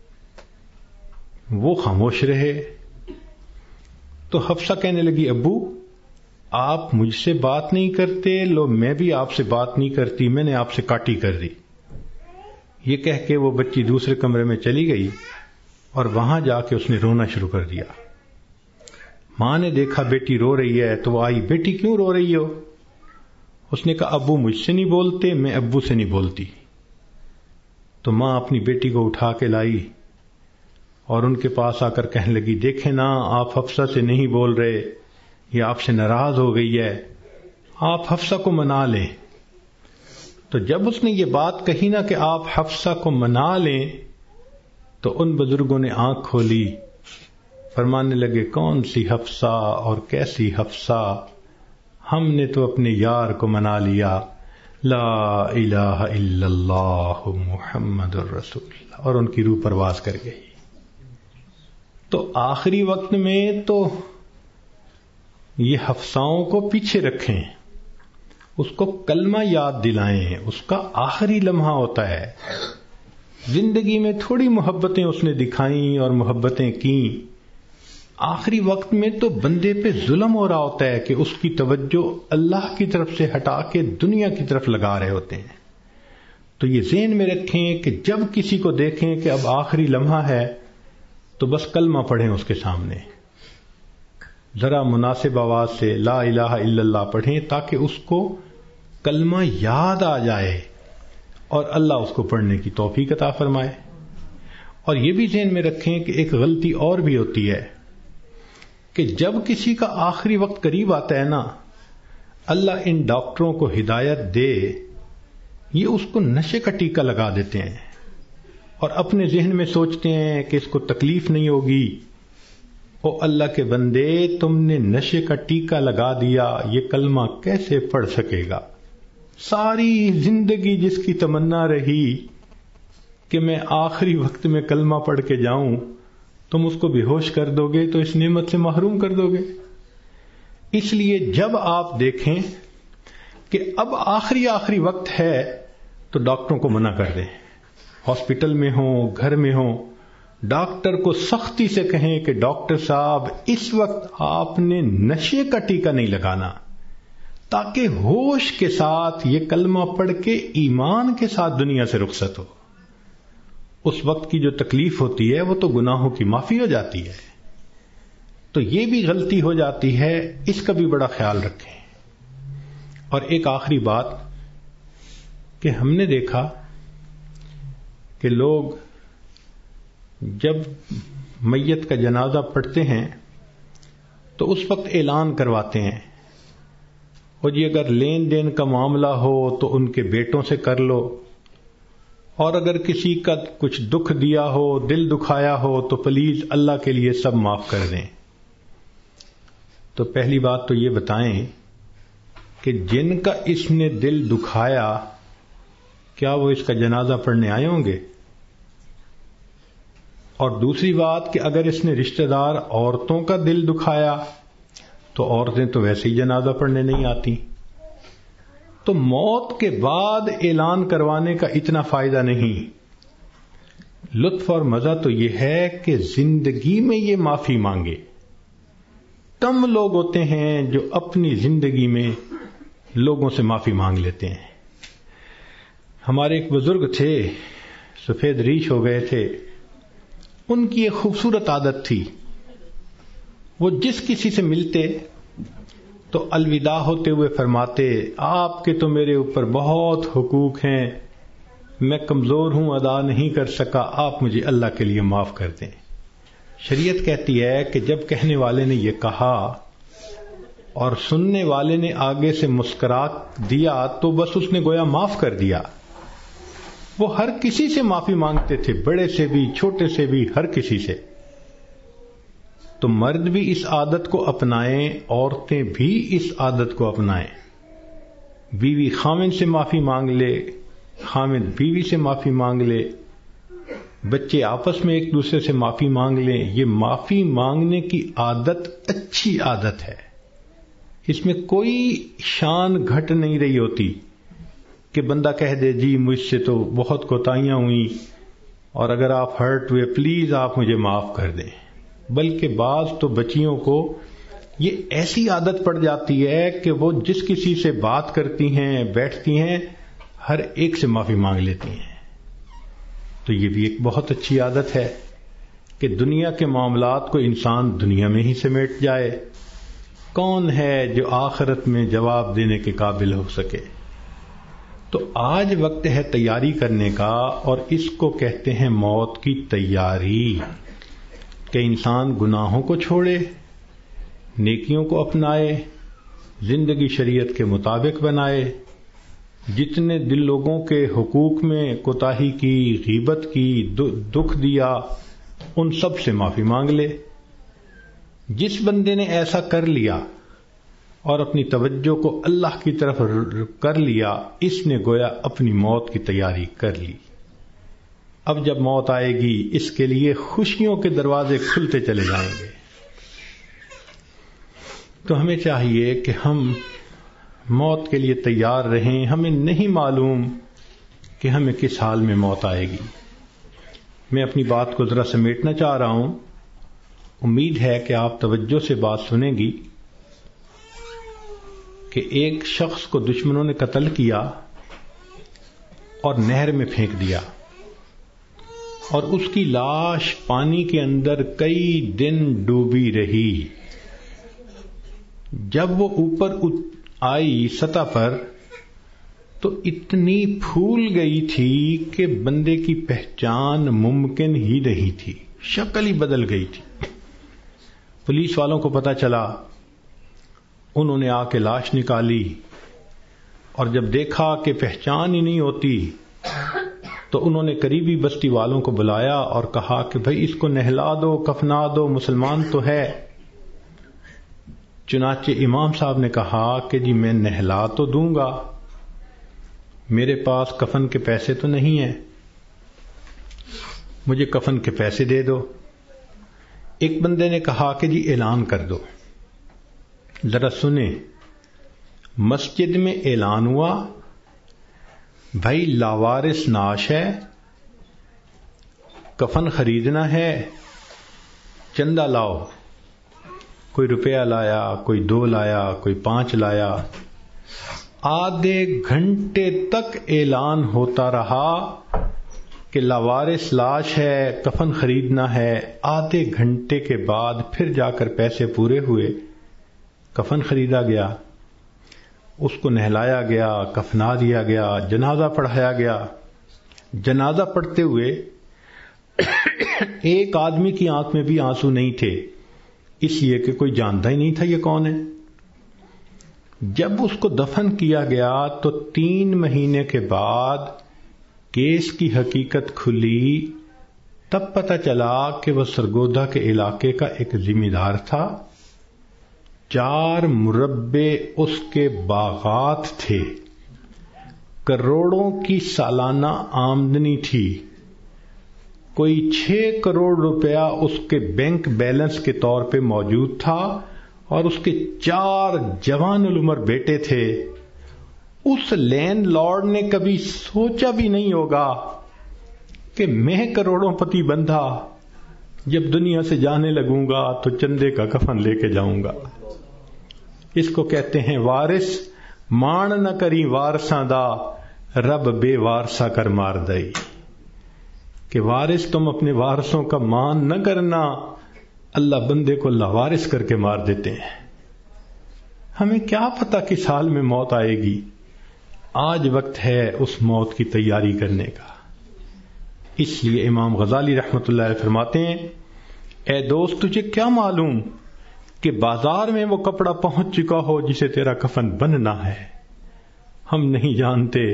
وہ خاموش رہے. تو حفصہ کہنے لگی، ابو آپ مجھ سے بات نہیں کرتے، لو میں بھی آپ سے بات نہیں کرتی، میں نے آپ سے کاٹی کر دی. یہ کہہ کے وہ بچی دوسرے کمرے میں چلی گئی اور وہاں جا کے اس نے رونا شروع کر دیا. ماں نے دیکھا بیٹی رو رہی ہے تو وہ آئی، بیٹی کیوں رو رہی ہو؟ اس نے کہا ابو مجھ سے نہیں بولتے، میں ابو سے نہیں بولتی. تو ماں اپنی بیٹی کو اٹھا کے لائی اور ان کے پاس آ کر کہنے لگی، دیکھیں نا آپ حفصہ سے نہیں بول رہے، یہ آپ سے ناراض ہو گئی ہے، آپ حفصہ کو منا لیں. تو جب اس نے یہ بات کہی نا کہ آپ حفصہ کو منا لیں، تو ان بزرگوں نے آنکھ کھولی، فرمانے لگے کون سی حفصہ اور کیسی حفصہ، ہم نے تو اپنے یار کو منا لیا، لا الہ الا اللہ محمد الرسول اللہ، اور ان کی روح پرواز کر گئی. تو آخری وقت میں تو یہ حفصاؤں کو پیچھے رکھیں، اس کو کلمہ یاد دلائیں، اس کا آخری لمحہ ہوتا ہے. زندگی میں تھوڑی محبتیں اس نے دکھائیں اور محبتیں کیں، آخری وقت میں تو بندے پہ ظلم ہو رہا ہوتا ہے کہ اس کی توجہ اللہ کی طرف سے ہٹا کے دنیا کی طرف لگا رہے ہوتے ہیں. تو یہ ذہن میں رکھیں کہ جب کسی کو دیکھیں کہ اب آخری لمحہ ہے تو بس کلمہ پڑھیں اس کے سامنے، ذرا مناسب آواز سے لا الہ الا اللہ پڑھیں تاکہ اس کو کلمہ یاد آ جائے اور اللہ اس کو پڑھنے کی توفیق عطا فرمائے. اور یہ بھی ذہن میں رکھیں کہ ایک غلطی اور بھی ہوتی ہے کہ جب کسی کا آخری وقت قریب آتا ہے نا، اللہ ان ڈاکٹروں کو ہدایت دے، یہ اس کو نشے کا ٹیکہ لگا دیتے ہیں اور اپنے ذہن میں سوچتے ہیں کہ اس کو تکلیف نہیں ہوگی. او اللہ کے بندے، تم نے نشے کا ٹیکہ لگا دیا، یہ کلمہ کیسے پڑھ سکے گا؟ ساری زندگی جس کی تمنا رہی کہ میں آخری وقت میں کلمہ پڑھ کے جاؤں، تم اس کو بے ہوش کر دو گے تو اس نعمت سے محروم کر دو گے. اس لیے جب آپ دیکھیں کہ اب آخری آخری وقت ہے تو ڈاکٹروں کو منع کر دیں، ہاسپٹل میں ہوں گھر میں ہوں، ڈاکٹر کو سختی سے کہیں کہ ڈاکٹر صاحب اس وقت آپ نے نشے کا ٹیکہ نہیں لگانا، تاکہ ہوش کے ساتھ یہ کلمہ پڑھ کے ایمان کے ساتھ دنیا سے رخصت ہو. اس وقت کی جو تکلیف ہوتی ہے وہ تو گناہوں کی معافی ہو جاتی ہے. تو یہ بھی غلطی ہو جاتی ہے، اس کا بھی بڑا خیال رکھیں. اور ایک آخری بات کہ ہم نے دیکھا کہ لوگ جب میت کا جنازہ پڑھتے ہیں تو اس وقت اعلان کرواتے ہیں، اور جی اگر لین دین کا معاملہ ہو تو ان کے بیٹوں سے کر لو، اور اگر کسی کا کچھ دکھ دیا ہو، دل دکھایا ہو تو پلیز اللہ کے لیے سب معاف کر دیں. تو پہلی بات تو یہ بتائیں کہ جن کا اس نے دل دکھایا کیا وہ اس کا جنازہ پڑھنے آئے ہوں گے؟ اور دوسری بات کہ اگر اس نے رشتہ دار عورتوں کا دل دکھایا تو عورتیں تو ویسے ہی جنازہ پڑھنے نہیں آتی. تو موت کے بعد اعلان کروانے کا اتنا فائدہ نہیں. لطف اور مزہ تو یہ ہے کہ زندگی میں یہ معافی مانگے. کم لوگ ہوتے ہیں جو اپنی زندگی میں لوگوں سے معافی مانگ لیتے ہیں. ہمارے ایک بزرگ تھے، سفید ریش ہو گئے تھے. ان کی ایک خوبصورت عادت تھی، وہ جس کسی سے ملتے تو الوداع ہوتے ہوئے فرماتے، آپ کے تو میرے اوپر بہت حقوق ہیں، میں کمزور ہوں، ادا نہیں کر سکا، آپ مجھے اللہ کے لیے معاف کر دیں. شریعت کہتی ہے کہ جب کہنے والے نے یہ کہا اور سننے والے نے آگے سے مسکرا دیا تو بس اس نے گویا معاف کر دیا. وہ ہر کسی سے معافی مانگتے تھے، بڑے سے بھی، چھوٹے سے بھی، ہر کسی سے. تو مرد بھی اس عادت کو اپنائیں، عورتیں بھی اس عادت کو اپنائیں. بیوی خاوند سے معافی مانگ لے، خاوند بیوی سے معافی مانگ لے، بچے آپس میں ایک دوسرے سے معافی مانگ لیں. یہ معافی مانگنے کی عادت اچھی عادت ہے، اس میں کوئی شان گھٹ نہیں رہی ہوتی کہ بندہ کہہ دے جی مجھ سے تو بہت کوتاہیاں ہوئیں اور اگر آپ ہرٹ ہوئے پلیز آپ مجھے معاف کر دیں. بلکہ بعض تو بچیوں کو یہ ایسی عادت پڑ جاتی ہے کہ وہ جس کسی سے بات کرتی ہیں، بیٹھتی ہیں، ہر ایک سے معافی مانگ لیتی ہیں. تو یہ بھی ایک بہت اچھی عادت ہے کہ دنیا کے معاملات کو انسان دنیا میں ہی سمیٹ جائے. کون ہے جو آخرت میں جواب دینے کے قابل ہو سکے؟ تو آج وقت ہے تیاری کرنے کا، اور اس کو کہتے ہیں موت کی تیاری، کہ انسان گناہوں کو چھوڑے، نیکیوں کو اپنائے، زندگی شریعت کے مطابق بنائے. جتنے دل لوگوں کے حقوق میں کوتاہی کی، غیبت کی، دکھ دیا، ان سب سے معافی مانگ لے. جس بندے نے ایسا کر لیا اور اپنی توجہ کو اللہ کی طرف کر لیا، اس نے گویا اپنی موت کی تیاری کر لی. اب جب موت آئے گی اس کے لیے خوشیوں کے دروازے کھلتے چلے جائیں گے. تو ہمیں چاہیے کہ ہم موت کے لیے تیار رہیں. ہمیں نہیں معلوم کہ ہمیں کس حال میں موت آئے گی. میں اپنی بات کو ذرا سمیٹنا چاہ رہا ہوں. امید ہے کہ آپ توجہ سے بات سنیں گی. کہ ایک شخص کو دشمنوں نے قتل کیا اور نہر میں پھینک دیا، اور اس کی لاش پانی کے اندر کئی دن ڈوبی رہی. جب وہ اوپر آئی سطح پر تو اتنی پھول گئی تھی کہ بندے کی پہچان ممکن ہی نہیں تھی، شکل ہی بدل گئی تھی. پولیس والوں کو پتہ چلا، انہوں نے آ کے لاش نکالی، اور جب دیکھا کہ پہچان ہی نہیں ہوتی تو انہوں نے قریبی بستی والوں کو بلایا اور کہا کہ بھئی اس کو نہلا دو، کفنا دو، مسلمان تو ہے. چنانچہ امام صاحب نے کہا کہ جی میں نہلا تو دوں گا، میرے پاس کفن کے پیسے تو نہیں ہیں، مجھے کفن کے پیسے دے دو. ایک بندے نے کہا کہ جی اعلان کر دو. ذرا سنیں، مسجد میں اعلان ہوا، بھائی لاوارث ناش ہے، کفن خریدنا ہے، چندہ لاؤ. کوئی روپیہ لایا، کوئی دو لایا، کوئی پانچ لایا. آدھے گھنٹے تک اعلان ہوتا رہا کہ لاوارث لاش ہے، کفن خریدنا ہے. آدھے گھنٹے کے بعد پھر جا کر پیسے پورے ہوئے، کفن خریدا گیا، اس کو نہلایا گیا، کفنا دیا گیا، جنازہ پڑھایا گیا. جنازہ پڑھتے ہوئے ایک آدمی کی آنکھ میں بھی آنسو نہیں تھے، اس لیے کہ کوئی جانتا ہی نہیں تھا یہ کون ہے. جب اس کو دفن کیا گیا تو تین مہینے کے بعد کیس کی حقیقت کھلی. تب پتہ چلا کہ وہ سرگودا کے علاقے کا ایک ذمہ دار تھا. چار مربع اس کے باغات تھے، کروڑوں کی سالانہ آمدنی تھی. کوئی چھ کروڑ روپیہ اس کے بینک بیلنس کے طور پہ موجود تھا اور اس کے چار جوان العمر بیٹے تھے. اس لینڈ لارڈ نے کبھی سوچا بھی نہیں ہوگا کہ میں کروڑوں پتی بندھا جب دنیا سے جانے لگوں گا تو چندے کا کفن لے کے جاؤں گا. اس کو کہتے ہیں وارث مان نہ کری وارثاں دا رب بے وارثا کر مار دئی. کہ وارث تم اپنے وارثوں کا مان نہ کرنا، اللہ بندے کو لاوارث کر کے مار دیتے ہیں. ہمیں کیا پتا کس حال میں موت آئے گی. آج وقت ہے اس موت کی تیاری کرنے کا. اس لیے امام غزالی رحمۃ اللہ علیہ فرماتے ہیں اے دوست تجھے کیا معلوم کہ بازار میں وہ کپڑا پہنچ چکا ہو جسے تیرا کفن بننا ہے. ہم نہیں جانتے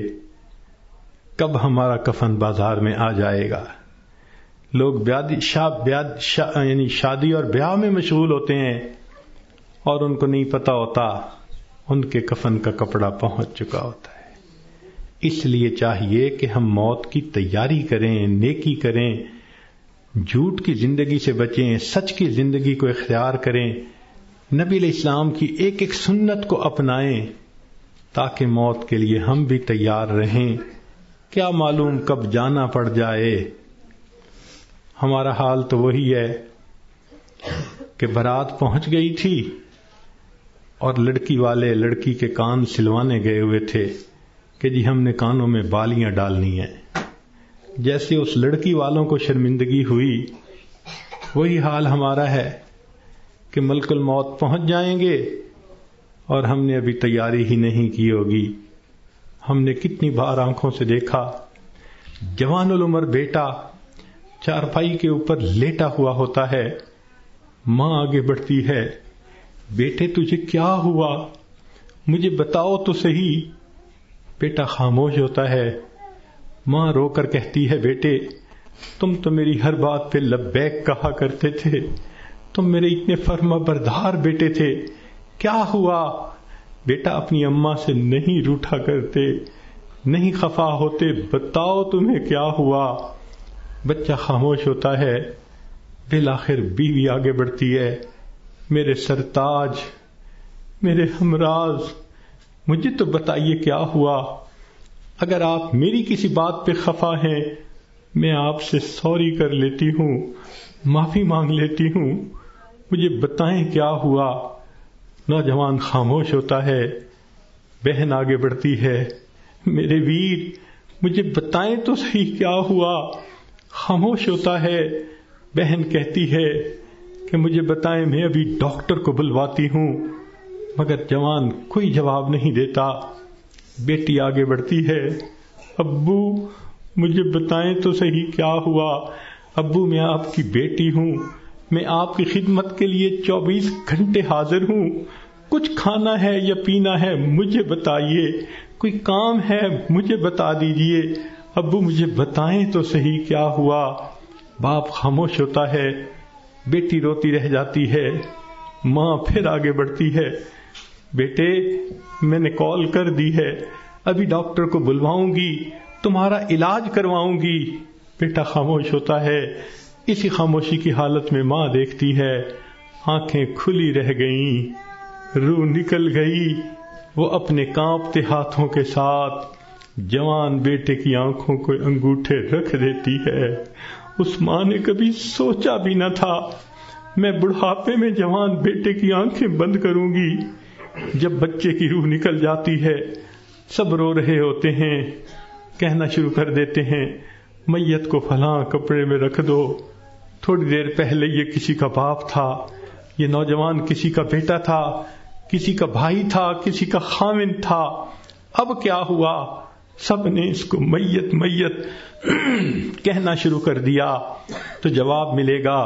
کب ہمارا کفن بازار میں آ جائے گا. لوگ بیاد شا بیاد شا یعنی شادی اور بیاہ میں مشغول ہوتے ہیں اور ان کو نہیں پتا ہوتا ان کے کفن کا کپڑا پہنچ چکا ہوتا ہے. اس لیے چاہیے کہ ہم موت کی تیاری کریں، نیکی کریں، جھوٹ کی زندگی سے بچیں، سچ کی زندگی کو اختیار کریں، نبی علیہ السلام کی ایک ایک سنت کو اپنائیں تاکہ موت کے لیے ہم بھی تیار رہیں. کیا معلوم کب جانا پڑ جائے. ہمارا حال تو وہی ہے کہ بارات پہنچ گئی تھی اور لڑکی والے لڑکی کے کان سلوانے گئے ہوئے تھے کہ جی ہم نے کانوں میں بالیاں ڈالنی ہیں. جیسے اس لڑکی والوں کو شرمندگی ہوئی وہی حال ہمارا ہے کہ ملک الموت پہنچ جائیں گے اور ہم نے ابھی تیاری ہی نہیں کی ہوگی. ہم نے کتنی بار آنکھوں سے دیکھا جوان العمر بیٹا چارپائی کے اوپر لیٹا ہوا ہوتا ہے، ماں آگے بڑھتی ہے بیٹے تجھے کیا ہوا مجھے بتاؤ تو صحیح. بیٹا خاموش ہوتا ہے. ماں رو کر کہتی ہے بیٹے تم تو میری ہر بات پہ لبیک کہا کرتے تھے، تم میرے اتنے فرما بردار بیٹے تھے، کیا ہوا؟ بیٹا اپنی اماں سے نہیں روٹھا کرتے، نہیں خفا ہوتے، بتاؤ تمہیں کیا ہوا؟ بچہ خاموش ہوتا ہے. بالآخر بیوی آگے بڑھتی ہے میرے سرتاج، میرے ہمراز مجھے تو بتائیے کیا ہوا. اگر آپ میری کسی بات پہ خفا ہیں میں آپ سے سوری کر لیتی ہوں، معافی مانگ لیتی ہوں، مجھے بتائیں کیا ہوا. نوجوان خاموش ہوتا ہے. بہن آگے بڑھتی ہے میرے ویر مجھے بتائیں تو صحیح کیا ہوا. خاموش ہوتا ہے. بہن کہتی ہے کہ مجھے بتائیں میں ابھی ڈاکٹر کو بلواتی ہوں، مگر جوان کوئی جواب نہیں دیتا. بیٹی آگے بڑھتی ہے ابو مجھے بتائیں تو صحیح کیا ہوا. ابو میں آپ کی بیٹی ہوں، میں آپ کی خدمت کے لیے چوبیس گھنٹے حاضر ہوں. کچھ کھانا ہے یا پینا ہے مجھے بتائیے، کوئی کام ہے مجھے بتا دیجئے. ابو مجھے بتائیں تو صحیح کیا ہوا. باپ خاموش ہوتا ہے. بیٹی روتی رہ جاتی ہے. ماں پھر آگے بڑھتی ہے بیٹے میں نے کال کر دی ہے، ابھی ڈاکٹر کو بلواؤں گی، تمہارا علاج کرواؤں گی. بیٹا خاموش ہوتا ہے. اسی خاموشی کی حالت میں ماں دیکھتی ہے آنکھیں کھلی رہ گئیں، روح نکل گئی. وہ اپنے کانپتے ہاتھوں کے ساتھ جوان بیٹے کی آنکھوں کو انگوٹھے رکھ دیتی ہے. اس ماں نے کبھی سوچا بھی نہ تھا میں بڑھاپے میں جوان بیٹے کی آنکھیں بند کروں گی. جب بچے کی روح نکل جاتی ہے سب رو رہے ہوتے ہیں، کہنا شروع کر دیتے ہیں میت کو فلاں کپڑے میں رکھ دو. تھوڑی دیر پہلے یہ کسی کا باپ تھا، یہ نوجوان کسی کا بیٹا تھا، کسی کا بھائی تھا، کسی کا خاوند تھا، اب کیا ہوا؟ سب نے اس کو میت میت کہنا شروع کر دیا. تو جواب ملے گا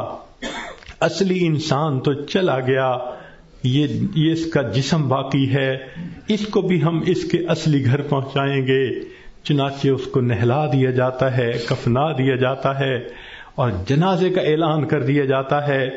اصلی انسان تو چلا گیا، یہ یہ اس کا جسم باقی ہے، اس کو بھی ہم اس کے اصلی گھر پہنچائیں گے. چنانچہ اس کو نہلا دیا جاتا ہے، کفنا دیا جاتا ہے اور جنازے کا اعلان کر دیا جاتا ہے.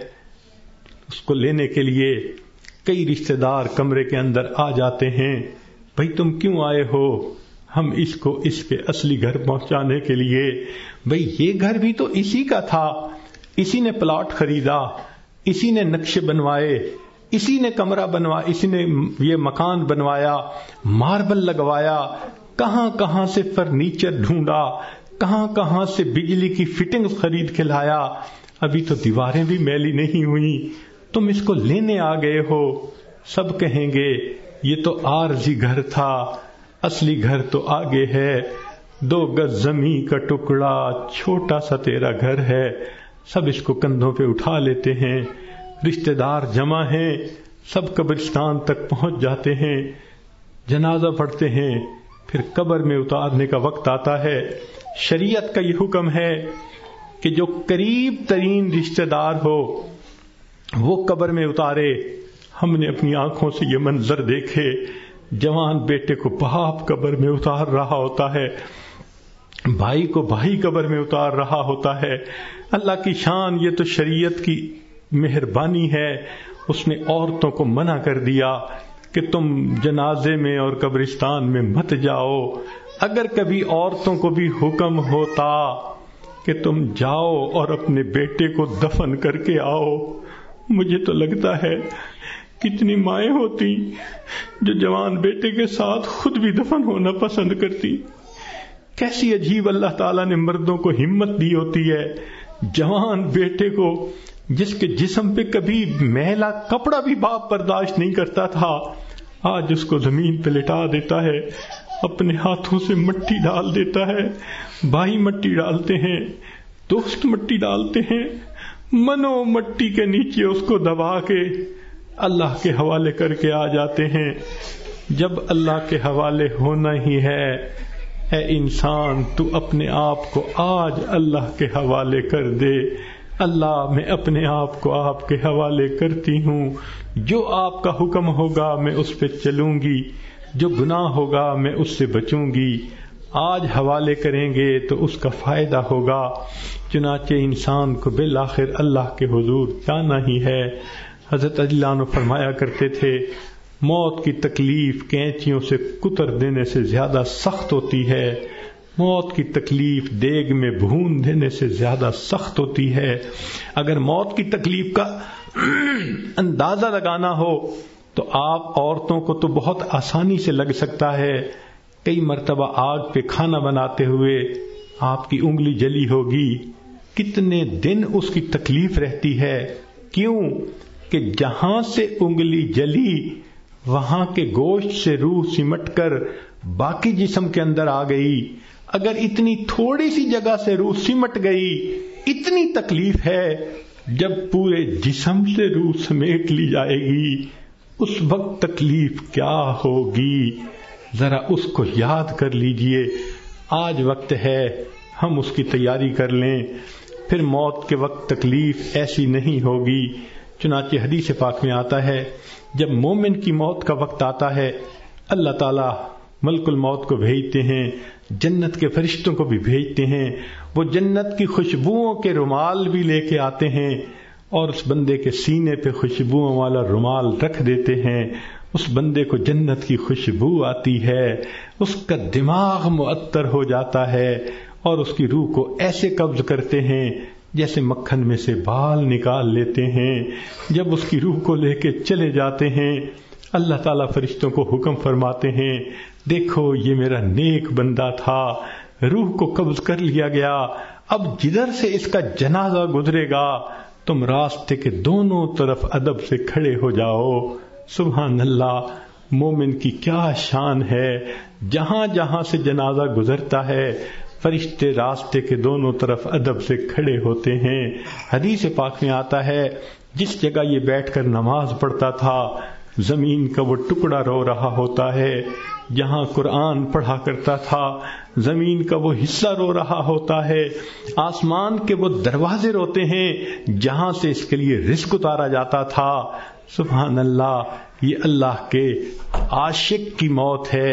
اس کو لینے کے لیے کئی رشتہ دار کمرے کے اندر آ جاتے ہیں. بھئی تم کیوں آئے ہو؟ ہم اس کو اس کے اصلی گھر پہنچانے کے لیے، بھئی یہ گھر بھی تو اسی کا تھا، اسی نے پلاٹ خریدا، اسی نے نقشے بنوائے، اسی نے کمرہ بنوایا، اسی نے یہ مکان بنوایا، ماربل لگوایا، کہاں کہاں سے فرنیچر ڈھونڈا، کہاں کہاں سے بجلی کی فٹنگ خرید کے لایا، ابھی تو دیواریں بھی میلی نہیں ہوئی، تم اس کو لینے آ گئے ہو۔ سب کہیں گے یہ تو عارضی گھر تھا، اصلی گھر تو آگے ہے، دو گز زمین کا ٹکڑا چھوٹا سا تیرا گھر ہے۔ سب اس کو کندھوں پہ اٹھا لیتے ہیں، رشتہ دار جمع ہیں، سب قبرستان تک پہنچ جاتے ہیں، جنازہ پڑھتے ہیں، پھر قبر میں اتارنے کا وقت آتا ہے۔ شریعت کا یہ حکم ہے کہ جو قریب ترین رشتہ دار ہو وہ قبر میں اتارے۔ ہم نے اپنی آنکھوں سے یہ منظر دیکھے، جوان بیٹے کو باپ قبر میں اتار رہا ہوتا ہے، بھائی کو بھائی قبر میں اتار رہا ہوتا ہے۔ اللہ کی شان، یہ تو شریعت کی مہربانی ہے، اس نے عورتوں کو منع کر دیا کہ تم جنازے میں اور قبرستان میں مت جاؤ۔ اگر کبھی عورتوں کو بھی حکم ہوتا کہ تم جاؤ اور اپنے بیٹے کو دفن کر کے آؤ، مجھے تو لگتا ہے کتنی مائیں ہوتی جو جوان بیٹے کے ساتھ خود بھی دفن ہونا پسند کرتی۔ کیسی عجیب اللہ تعالیٰ نے مردوں کو ہمت دی ہوتی ہے، جوان بیٹے کو جس کے جسم پہ کبھی میلا کپڑا بھی باپ برداشت نہیں کرتا تھا، آج اس کو زمین پہ لٹا دیتا ہے، اپنے ہاتھوں سے مٹی ڈال دیتا ہے، بھائی مٹی ڈالتے ہیں، دوست مٹی ڈالتے ہیں، منو مٹی کے نیچے اس کو دبا کے اللہ کے حوالے کر کے آ جاتے ہیں۔ جب اللہ کے حوالے ہونا ہی ہے، اے انسان تو اپنے آپ کو آج اللہ کے حوالے کر دے۔ اللہ میں اپنے آپ کو آپ کے حوالے کرتی ہوں، جو آپ کا حکم ہوگا میں اس پہ چلوں گی، جو گناہ ہوگا میں اس سے بچوں گی۔ آج حوالے کریں گے تو اس کا فائدہ ہوگا۔ چنانچہ انسان کو بالآخر اللہ کے حضور جانا ہی ہے۔ حضرت علی عنہ فرمایا کرتے تھے، موت کی تکلیف کینچیوں سے کتر دینے سے زیادہ سخت ہوتی ہے، موت کی تکلیف دیگ میں بھون دینے سے زیادہ سخت ہوتی ہے۔ اگر موت کی تکلیف کا اندازہ لگانا ہو تو آپ عورتوں کو تو بہت آسانی سے لگ سکتا ہے۔ کئی مرتبہ آگ پہ کھانا بناتے ہوئے آپ کی انگلی جلی ہوگی، کتنے دن اس کی تکلیف رہتی ہے۔ کیوں کہ جہاں سے انگلی جلی وہاں کے گوشت سے روح سمٹ کر باقی جسم کے اندر آ گئی۔ اگر اتنی تھوڑی سی جگہ سے روح سمٹ گئی، اتنی تکلیف ہے۔ جب پورے جسم سے روح سمیٹ لی جائے گی اس وقت تکلیف کیا ہوگی، ذرا اس کو یاد کر لیجئے۔ آج وقت ہے ہم اس کی تیاری کر لیں، پھر موت کے وقت تکلیف ایسی نہیں ہوگی۔ چنانچہ حدیث پاک میں آتا ہے جب مومن کی موت کا وقت آتا ہے اللہ تعالیٰ ملک الموت کو بھیجتے ہیں، جنت کے فرشتوں کو بھی بھیجتے ہیں، وہ جنت کی خوشبوؤں کے رومال بھی لے کے آتے ہیں اور اس بندے کے سینے پہ خوشبوؤں والا رومال رکھ دیتے ہیں۔ اس بندے کو جنت کی خوشبو آتی ہے، اس کا دماغ معطر ہو جاتا ہے اور اس کی روح کو ایسے قبض کرتے ہیں جیسے مکھن میں سے بال نکال لیتے ہیں۔ جب اس کی روح کو لے کے چلے جاتے ہیں اللہ تعالیٰ فرشتوں کو حکم فرماتے ہیں، دیکھو یہ میرا نیک بندہ تھا، روح کو قبض کر لیا گیا، اب جدھر سے اس کا جنازہ گزرے گا تم راستے کے دونوں طرف ادب سے کھڑے ہو جاؤ۔ سبحان اللہ، مومن کی کیا شان ہے، جہاں جہاں سے جنازہ گزرتا ہے فرشتے راستے کے دونوں طرف ادب سے کھڑے ہوتے ہیں۔ حدیث پاک میں آتا ہے جس جگہ یہ بیٹھ کر نماز پڑھتا تھا زمین کا وہ ٹکڑا رو رہا ہوتا ہے، جہاں قرآن پڑھا کرتا تھا زمین کا وہ حصہ رو رہا ہوتا ہے، آسمان کے وہ دروازے روتے ہیں جہاں سے اس کے لیے رزق اتارا جاتا تھا۔ سبحان اللہ، یہ اللہ کے عاشق کی موت ہے۔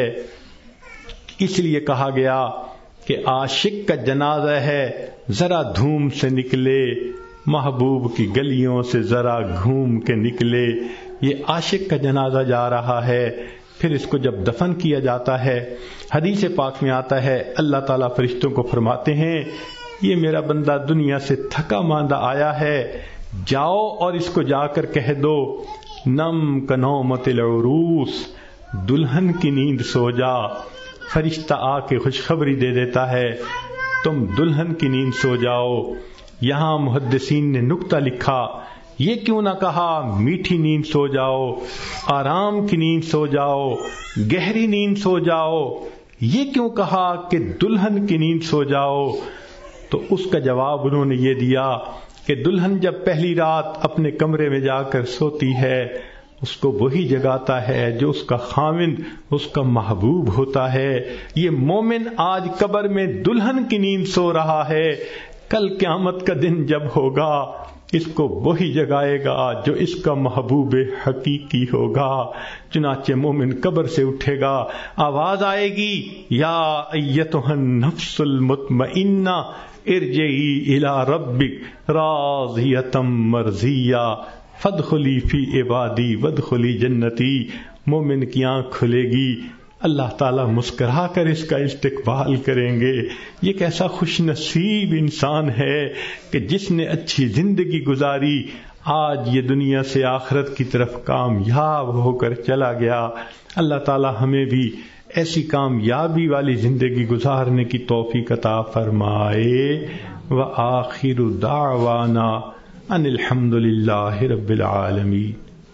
اس لیے کہا گیا کہ عاشق کا جنازہ ہے، ذرا دھوم سے نکلے، محبوب کی گلیوں سے ذرا گھوم کے نکلے۔ یہ عاشق کا جنازہ جا رہا ہے، پھر اس کو جب دفن کیا جاتا ہے، حدیث پاک میں آتا ہے اللہ تعالیٰ فرشتوں کو فرماتے ہیں یہ میرا بندہ دنیا سے تھکا ماندہ آیا ہے، جاؤ اور اس کو جا کر کہہ دو نم کنومت العروس، دلہن کی نیند سو جا۔ فرشتہ آ کے خوشخبری دے دیتا ہے تم دلہن کی نیند سو جاؤ۔ یہاں محدثین نے نکتہ لکھا، یہ کیوں نہ کہا میٹھی نیند سو جاؤ، آرام کی نیند سو جاؤ، گہری نیند سو جاؤ، یہ کیوں کہا کہ دلہن کی نیند سو جاؤ؟ تو اس کا جواب انہوں نے یہ دیا کہ دلہن جب پہلی رات اپنے کمرے میں جا کر سوتی ہے اس کو وہی جگاتا ہے جو اس کا خاوند، اس کا محبوب ہوتا ہے۔ یہ مومن آج قبر میں دلہن کی نیند سو رہا ہے، کل قیامت کا دن جب ہوگا اس کو وہی جگائے گا جو اس کا محبوب حقیقی ہوگا۔ چنانچہ مومن قبر سے اٹھے گا، آواز آئے گی یا ایتھا النفس المطمئنہ ارجعی الی ربک راضیۃ مرضیہ فادخلی فی عبادی وادخلی جنتی۔ مومن کی آنکھ کھلے گی، اللہ تعالیٰ مسکرا کر اس کا استقبال کریں گے۔ یہ کیسا خوش نصیب انسان ہے کہ جس نے اچھی زندگی گزاری، آج یہ دنیا سے آخرت کی طرف کامیاب ہو کر چلا گیا۔ اللہ تعالیٰ ہمیں بھی ایسی کامیابی والی زندگی گزارنے کی توفیق عطا فرمائے۔ وآخر دعوانا ان الحمد للہ رب العالمین۔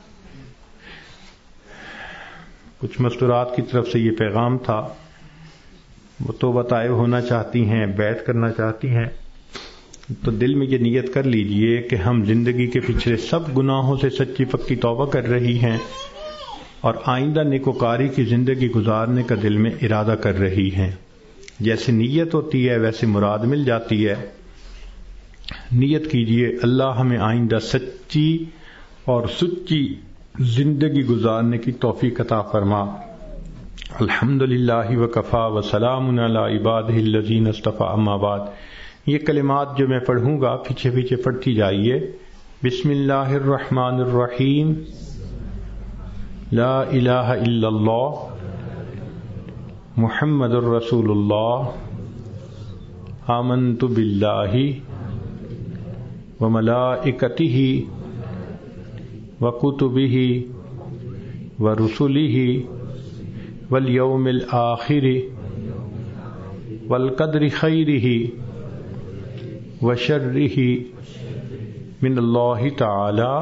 کچھ مستورات کی طرف سے یہ پیغام تھا، وہ توبہ طائب ہونا چاہتی ہیں، بیعت کرنا چاہتی ہیں، تو دل میں یہ نیت کر لیجئے کہ ہم زندگی کے پچھلے سب گناہوں سے سچی پکی توبہ کر رہی ہیں اور آئندہ نیکوکاری کی زندگی گزارنے کا دل میں ارادہ کر رہی ہیں۔ جیسے نیت ہوتی ہے ویسے مراد مل جاتی ہے۔ نیت کیجئے اللہ ہمیں آئندہ سچی اور سچی زندگی گزارنے کی توفیق عطا فرما۔ الحمدللہ وکفا وسلام علی عبادہ الذین اصطفی، اما بعد۔ یہ کلمات جو میں پڑھوں گا پیچھے پیچھے پڑھتی جائیے۔ بسم اللہ الرحمن الرحیم، لا الہ الا اللہ محمد الرسول اللہ، آمنت باللہ وملائکتہ وکتبہ ورسلہ والیوم الآخر والقدر خیرہ وشرہ من اللہ تعالی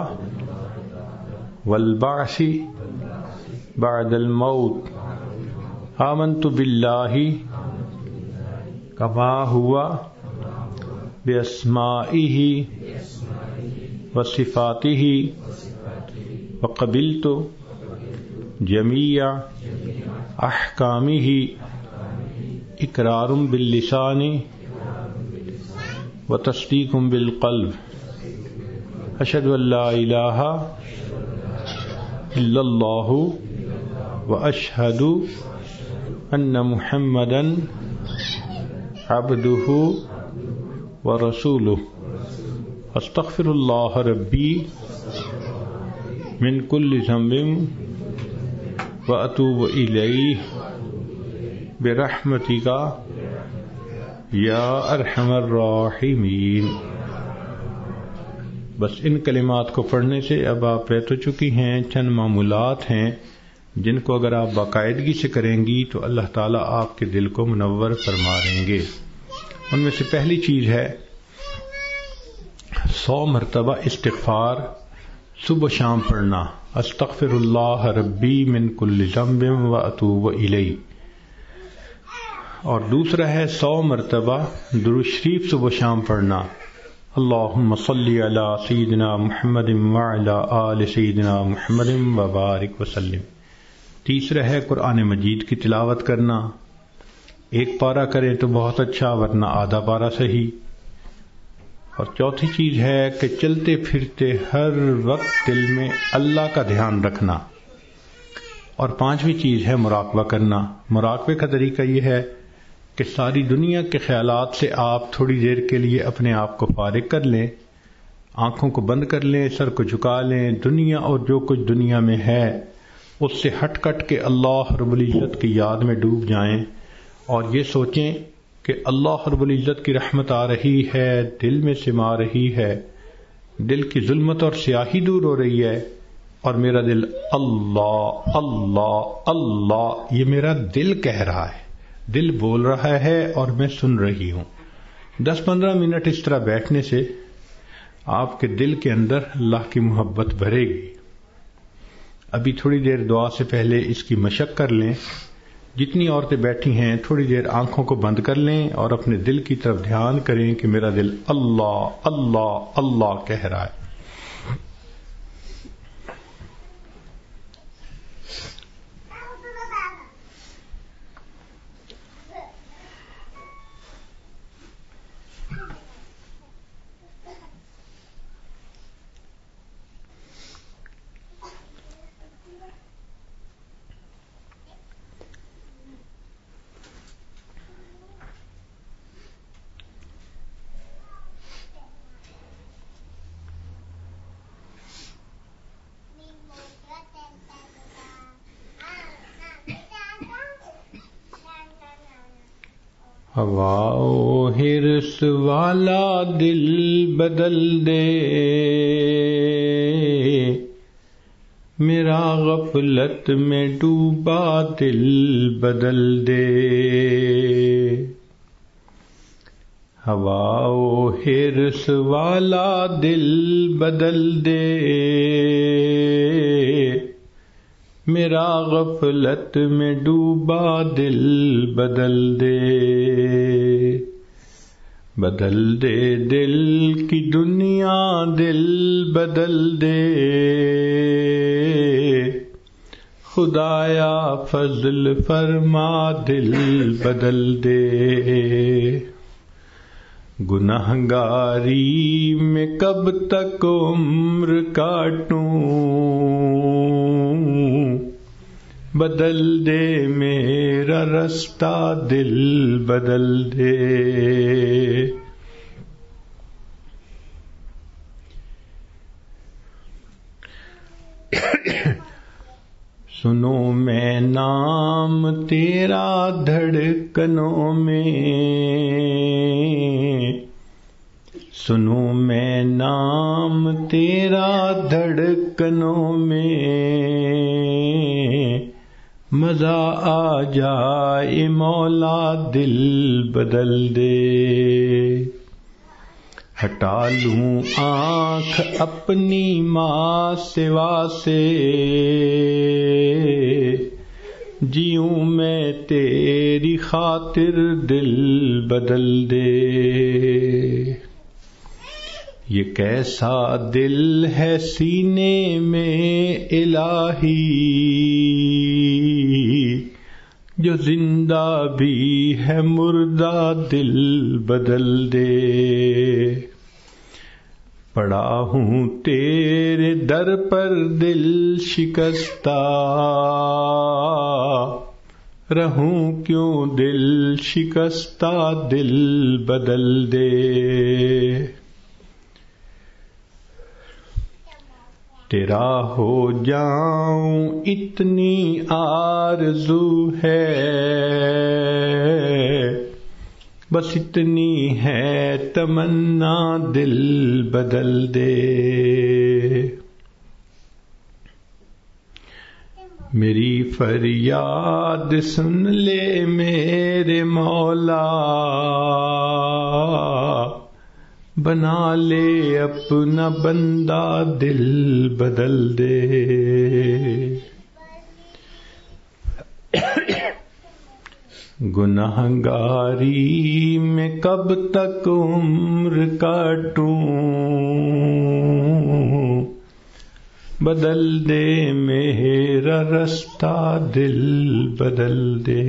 والبعث بعد الموت۔ آمنت باللہ کما ہوا باسمائہ وصفاتہ وقبلت جمیع احکامہ اقرار باللسان وتصدیق بالقلب۔ اشہد ان لا الہ الا اللہ واشہد ان محمدا عبدہ ورسولہ۔ استغفر اللہ ربی من کل ذنب واتوب الیہ برحمتک یا ارحم الراحمین۔ بس ان کلمات کو پڑھنے سے اب آپ بیت ہو چکی ہیں۔ چند معمولات ہیں جن کو اگر آپ باقاعدگی سے کریں گی تو اللہ تعالیٰ آپ کے دل کو منور فرما دیں گے۔ ان میں سے پہلی چیز ہے سو مرتبہ استغفار صبح شام پڑھنا، استغفر اللہ ربی من کل ذنب واتوب الیہ۔ اور دوسرا ہے سو مرتبہ درود شریف صبح شام پڑھنا، اللہم صلی علی سیدنا محمد وعلی آل سیدنا محمد وبارک وسلم۔ تیسرا ہے قرآن مجید کی تلاوت کرنا، ایک پارہ کریں تو بہت اچھا، ورنہ آدھا پارہ صحیح۔ اور چوتھی چیز ہے کہ چلتے پھرتے ہر وقت دل میں اللہ کا دھیان رکھنا۔ اور پانچویں چیز ہے مراقبہ کرنا۔ مراقبے کا طریقہ یہ ہے کہ ساری دنیا کے خیالات سے آپ تھوڑی دیر کے لیے اپنے آپ کو فارغ کر لیں، آنکھوں کو بند کر لیں، سر کو جھکا لیں، دنیا اور جو کچھ دنیا میں ہے اس سے ہٹ کٹ کے اللہ رب العزت کی یاد میں ڈوب جائیں اور یہ سوچیں کہ اللہ رب العزت کی رحمت آ رہی ہے، دل میں سما رہی ہے، دل کی ظلمت اور سیاہی دور ہو رہی ہے، اور میرا دل اللہ اللہ اللہ، یہ میرا دل کہہ رہا ہے، دل بول رہا ہے اور میں سن رہی ہوں۔ دس پندرہ منٹ اس طرح بیٹھنے سے آپ کے دل کے اندر اللہ کی محبت بھرے گی۔ ابھی تھوڑی دیر دعا سے پہلے اس کی مشق کر لیں۔ جتنی عورتیں بیٹھی ہیں تھوڑی دیر آنکھوں کو بند کر لیں اور اپنے دل کی طرف دھیان کریں کہ میرا دل اللہ اللہ اللہ کہہ رہا ہے۔ ہوا و حرص والا دل بدل دے، میرا غفلت میں ڈوبا دل بدل دے۔ ہوا و حرص والا دل بدل دے، میرا غفلت میں ڈوبا دل بدل دے۔ بدل دے دل کی دنیا دل بدل دے، خدایا فضل فرما دل بدل دے۔ گنہگاری میں کب تک عمر کاٹوں، بدل دے میرا رستہ دل بدل دے۔ سنو میں نام تیرا دھڑکنوں میں، سنو میں نام تیرا دھڑکنوں میں، مزہ آ جائے مولا دل بدل دے۔ ہٹا لوں آنکھ اپنی ماں سوا سے، جیوں میں تیری خاطر دل بدل دے۔ یہ کیسا دل ہے سینے میں الہی، جو زندہ بھی ہے مردہ دل بدل دے۔ پڑا ہوں تیرے در پر دل شکستہ، رہوں کیوں دل شکستہ دل بدل دے۔ تیرا ہو جاؤں اتنی آرزو ہے، بس اتنی ہے تمنا دل بدل دے۔ میری فریاد سن لے میرے مولا، بنا لے اپنا بندہ دل بدل دے۔ گنہگاری میں کب تک عمر کاٹوں، بدل دے میرا رستہ دل بدل دے۔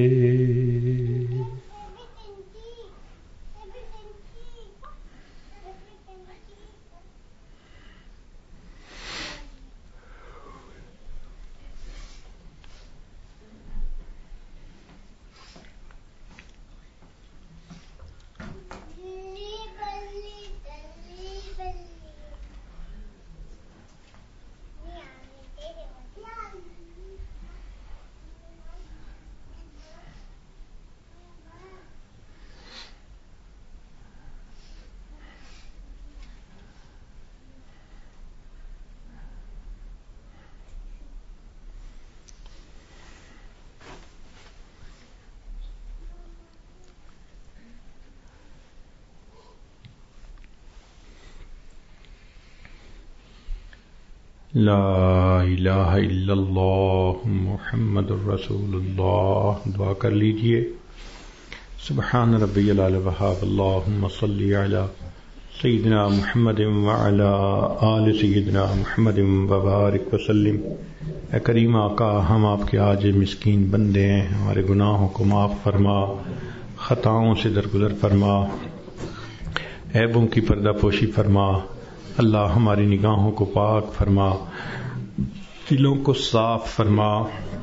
لا الہ الا اللہ محمد الرسول اللہ. دعا کر لیجئے. سبحان ربی العلی الوہاب. اللہم صلی علی سیدنا محمد وعلی آل سیدنا محمد وبارک وسلم. اے کریم آقا، ہم آپ کے عاجز مسکین بندے ہیں، ہمارے گناہوں کو معاف فرما، خطاؤں سے درگزر فرما، عیبوں کی پردہ پوشی فرما. اللہ ہماری نگاہوں کو پاک فرما، دلوں کو صاف فرما،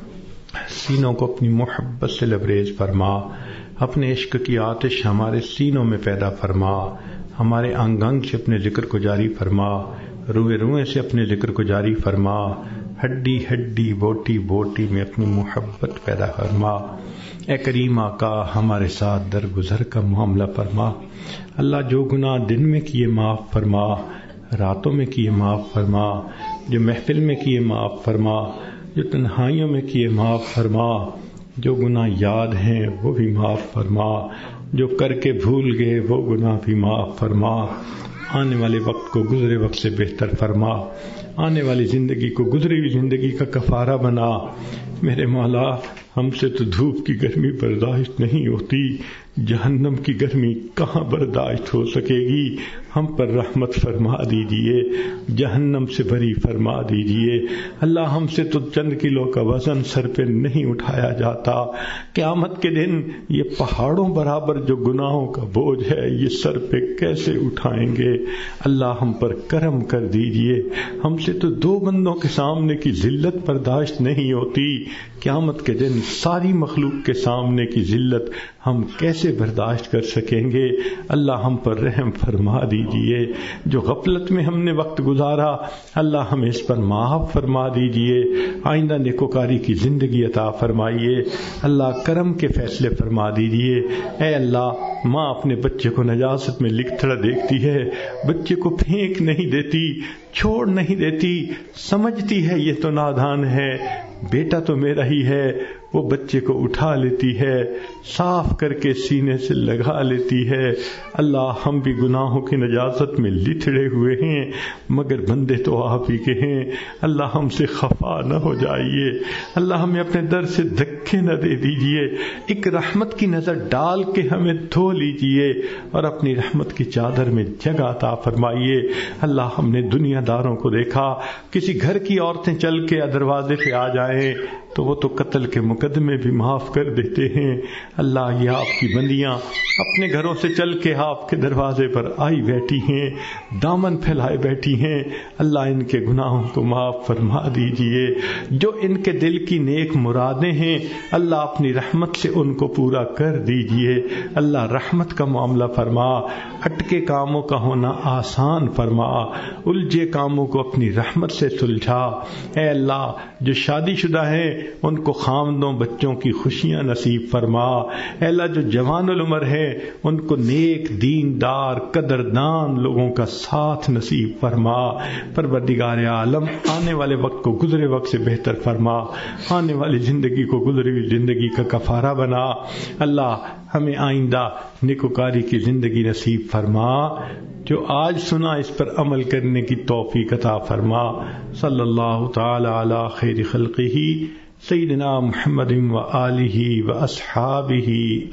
سینوں کو اپنی محبت سے لبریز فرما. اپنے عشق کی آتش ہمارے سینوں میں پیدا فرما، ہمارے انگ انگ سے اپنے ذکر کو جاری فرما، روئے روئے سے اپنے ذکر کو جاری فرما، ہڈی ہڈی بوٹی بوٹی میں اپنی محبت پیدا فرما. اے کریم آقا، ہمارے ساتھ درگزر کا معاملہ فرما. اللہ جو گناہ دن میں کیے معاف فرما، راتوں میں کیے معاف فرما، جو محفل میں کیے معاف فرما، جو تنہائیوں میں کیے معاف فرما. جو گناہ یاد ہیں وہ بھی معاف فرما، جو کر کے بھول گئے وہ گناہ بھی معاف فرما. آنے والے وقت کو گزرے وقت سے بہتر فرما، آنے والی زندگی کو گزری ہوئی زندگی کا کفارہ بنا. میرے مولا، ہم سے تو دھوپ کی گرمی برداشت نہیں ہوتی، جہنم کی گرمی کہاں برداشت ہو سکے گی. ہم پر رحمت فرما دیجئے، جہنم سے بری فرما دیجئے. اللہ، ہم سے تو چند کلو کا وزن سر پہ نہیں اٹھایا جاتا، قیامت کے دن یہ پہاڑوں برابر جو گناہوں کا بوجھ ہے یہ سر پہ کیسے اٹھائیں گے. اللہ ہم پر کرم کر دیجئے. ہم سے تو دو بندوں کے سامنے کی ذلت برداشت نہیں ہوتی، قیامت کے دن ساری مخلوق کے سامنے کی ذلت ہم کیسے برداشت کر سکیں گے. اللہ ہم پر رحم فرما دیجئے. جو غفلت میں ہم نے وقت گزارا، اللہ ہمیں اس پر معاف فرما دیجئے. آئندہ نیکوکاری کی زندگی عطا فرمائیے. اللہ کرم کے فیصلے فرما دیجئے. اے اللہ، ماں اپنے بچے کو نجاست میں لکھتا دیکھتی ہے، بچے کو پھینک نہیں دیتی، چھوڑ نہیں دیتی، سمجھتی ہے یہ تو نادان ہے، بیٹا تو میرا ہی ہے. وہ بچے کو اٹھا لیتی ہے، صاف کر کے سینے سے لگا لیتی ہے. اللہ، ہم بھی گناہوں کی نجاست میں لتھڑے ہوئے ہیں، مگر بندے تو آپ ہی کے ہیں. اللہ ہم سے خفا نہ ہو جائیے. اللہ ہمیں اپنے در سے دھکے نہ دے دیجئے. ایک رحمت کی نظر ڈال کے ہمیں دھو لیجئے اور اپنی رحمت کی چادر میں جگہ عطا فرمائیے. اللہ، ہم نے دنیا داروں کو دیکھا، کسی گھر کی عورتیں چل کے دروازے پہ آ جائیں تو وہ تو قتل کے مقدمے بھی معاف کر دیتے ہیں. اللہ، یہ آپ کی بندیاں اپنے گھروں سے چل کے آپ کے دروازے پر آئی بیٹھی ہیں، دامن پھیلائے بیٹھی ہیں. اللہ، ان کے گناہوں کو معاف فرما دیجئے. جو ان کے دل کی نیک مرادیں ہیں، اللہ اپنی رحمت سے ان کو پورا کر دیجئے. اللہ، رحمت کا معاملہ فرما، اٹکے کاموں کا ہونا آسان فرما، الجھے کاموں کو اپنی رحمت سے سلجھا. اے اللہ، جو شادی شدہ ہیں ان کو خاوندوں بچوں کی خوشیاں نصیب فرما. اے اللہ، جو جوان العمر ہیں ان کو نیک دیندار قدردان لوگوں کا ساتھ نصیب فرما. پروردگار عالم، آنے والے وقت کو گزرے وقت سے بہتر فرما، آنے والی زندگی کو گزری ہوئی زندگی کا کفارہ بنا. اللہ، ہمیں آئندہ نیکوکاری کی زندگی نصیب فرما. جو آج سنا اس پر عمل کرنے کی توفیق عطا فرما. صلی اللہ تعالی علی خیر خلقہ سیدنا محمد و آلہ و اصحابہ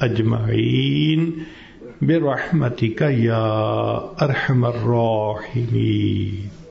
اجمعین برحمتک یا ارحم الراحمین.